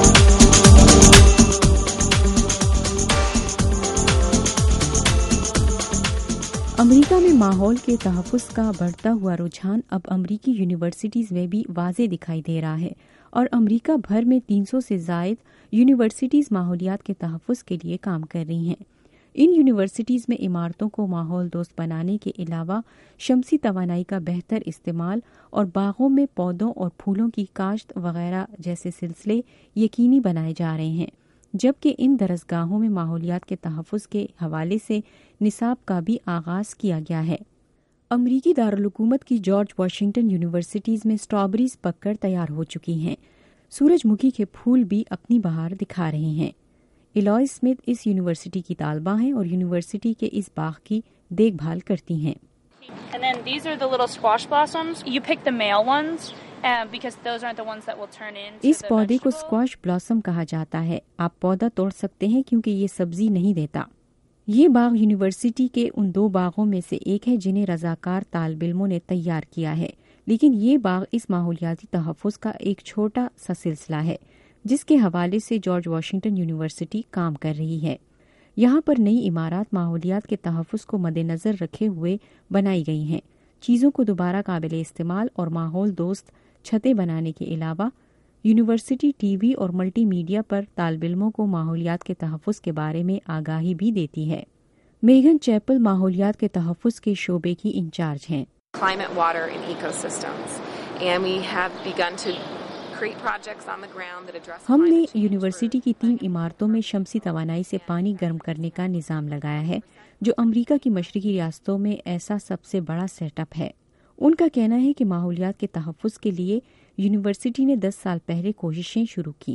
America میں ماحول کے تحفظ کا بڑھتا ہوا رجحان اب امریکی یونیورسٹیز میں بھی واضح دکھائی دے رہا ہے اور امریکہ بھر میں تین سو سے زائد یونیورسٹیز ماحولیات کے تحفظ کے لیے کام کر رہی ہیں۔ ان یونیورسٹیز میں عمارتوں کو ماحول دوست بنانے کے علاوہ شمسی توانائی کا بہتر استعمال اور باغوں میں پودوں اور پھولوں کی کاشت وغیرہ جیسے سلسلے یقینی بنائے جا رہے ہیں، جبکہ ان درسگاہوں میں ماحولیات کے تحفظ کے حوالے سے نصاب کا بھی آغاز کیا گیا ہے۔ امریکی دارالحکومت کی جارج واشنگٹن یونیورسٹیز میں اسٹرابریز پک کر تیار ہو چکی ہیں، سورج مکھی کے پھول بھی اپنی بہار دکھا رہے ہیں۔ الوائے اسمتھ اس یونیورسٹی کی طالبہ ہیں اور یونیورسٹی کے اس باغ کی دیکھ بھال کرتی ہیں۔ And then these are the little squash blossoms. You pick the male ones uh, because those aren't the ones that will turn into us the پودے کو vegetable. اسکواش بلاسم کہا جاتا ہے۔ آپ پودا توڑ سکتے ہیں کیونکہ یہ سبزی نہیں دیتا۔ یہ باغ یونیورسٹی کے ان دو باغوں میں سے ایک ہے جنہیں رضاکار طالب علموں نے تیار کیا ہے، لیکن یہ باغ اس ماحولیاتی تحفظ کا ایک چھوٹا سا سلسلہ ہے جس کے حوالے سے جارج واشنگٹن یونیورسٹی کام کر رہی ہے۔ یہاں پر نئی عمارات ماحولیات کے تحفظ کو مد نظر رکھے ہوئے بنائی گئی ہیں۔ چیزوں کو دوبارہ قابل استعمال اور ماحول دوست چھتیں بنانے کے علاوہ یونیورسٹی ٹی وی اور ملٹی میڈیا پر طالب علموں کو ماحولیات کے تحفظ کے بارے میں آگاہی بھی دیتی ہے۔ میگن چیپل ماحولیات کے تحفظ کے شعبے کی انچارج ہیں۔ Climate, water, and ecosystems. And we have begun to create projects on the ground that address ہم نے climate change. یونیورسٹی کی تین عمارتوں میں شمسی توانائی سے پانی گرم کرنے کا نظام لگایا ہے جو امریکہ کی مشرقی ریاستوں میں ایسا سب سے بڑا سیٹ اپ ہے۔ ان کا کہنا ہے کہ ماحولیات کے تحفظ کے لیے یونیورسٹی نے دس سال پہلے کوششیں شروع کی۔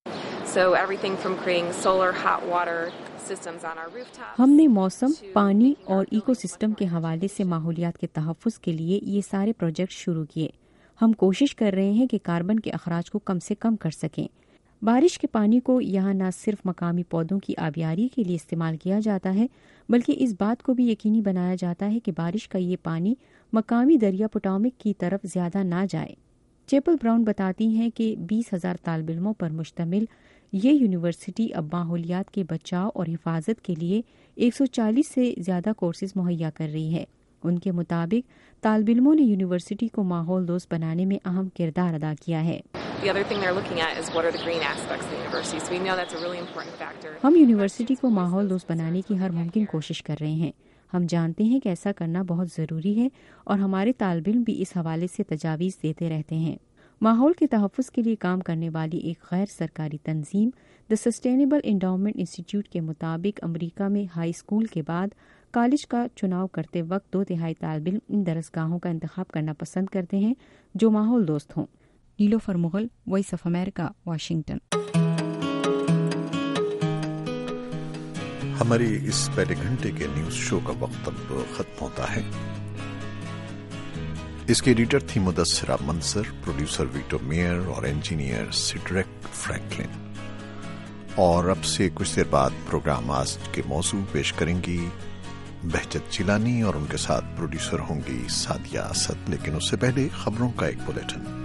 So everything from creating solar hot water systems on our rooftops. ہم نے موسم، پانی اور ایکو سسٹم کے حوالے سے ماحولیات کے تحفظ کے لیے یہ سارے پروجیکٹ شروع کیے۔ ہم کوشش کر رہے ہیں کہ کاربن کے اخراج کو کم سے کم کر سکیں۔ بارش کے پانی کو یہاں نہ صرف مقامی پودوں کی آبیاری کے لیے استعمال کیا جاتا ہے بلکہ اس بات کو بھی یقینی بنایا جاتا ہے کہ بارش کا یہ پانی مقامی دریا پوٹامک کی طرف زیادہ نہ جائے۔ چیپل براؤن بتاتی ہیں کہ بیس ہزار طالب علموں پر مشتمل یہ یونیورسٹی اب ماحولیات کے بچاؤ اور حفاظت کے لیے ایک سو چالیس سے زیادہ کورسز مہیا کر رہی ہے۔ ان کے مطابق طالب علموں نے یونیورسٹی کو ماحول دوست بنانے میں اہم کردار ادا کیا ہے۔ ہم یونیورسٹی کو ماحول دوست بنانے کی ہر ممکن کوشش کر رہے ہیں۔ ہم جانتے ہیں کہ ایسا کرنا بہت ضروری ہے اور ہمارے طالب علم بھی اس حوالے سے تجاویز دیتے رہتے ہیں۔ ماحول کے تحفظ کے لیے کام کرنے والی ایک غیر سرکاری تنظیم دی سسٹینیبل انڈاؤمنٹ انسٹی ٹیوٹ کے مطابق امریکہ میں ہائی اسکول کے بعد کالج کا چناؤ کرتے وقت دو تہائی طالب علم ان درسگاہوں کا انتخاب کرنا پسند کرتے ہیں جو ماحول دوست ہوں۔ Nilofar Mughal, voice of America, Washington. ہماری اس پہلے گھنٹے کے نیوز شو کا وقت اب ختم ہوتا ہے۔ اس کے ایڈیٹر تھی Mudassira Munsar, producer Vito Meyer اور انجینئر سیڈریک فرینکلن۔ اور اب سے کچھ دیر بعد پروگرام آج کے موضوع پیش کریں گی بہجت چیلانی اور ان کے ساتھ پروڈیوسر ہوں گی سعدیہ اسد، لیکن اس سے پہلے خبروں کا ایک بلیٹن۔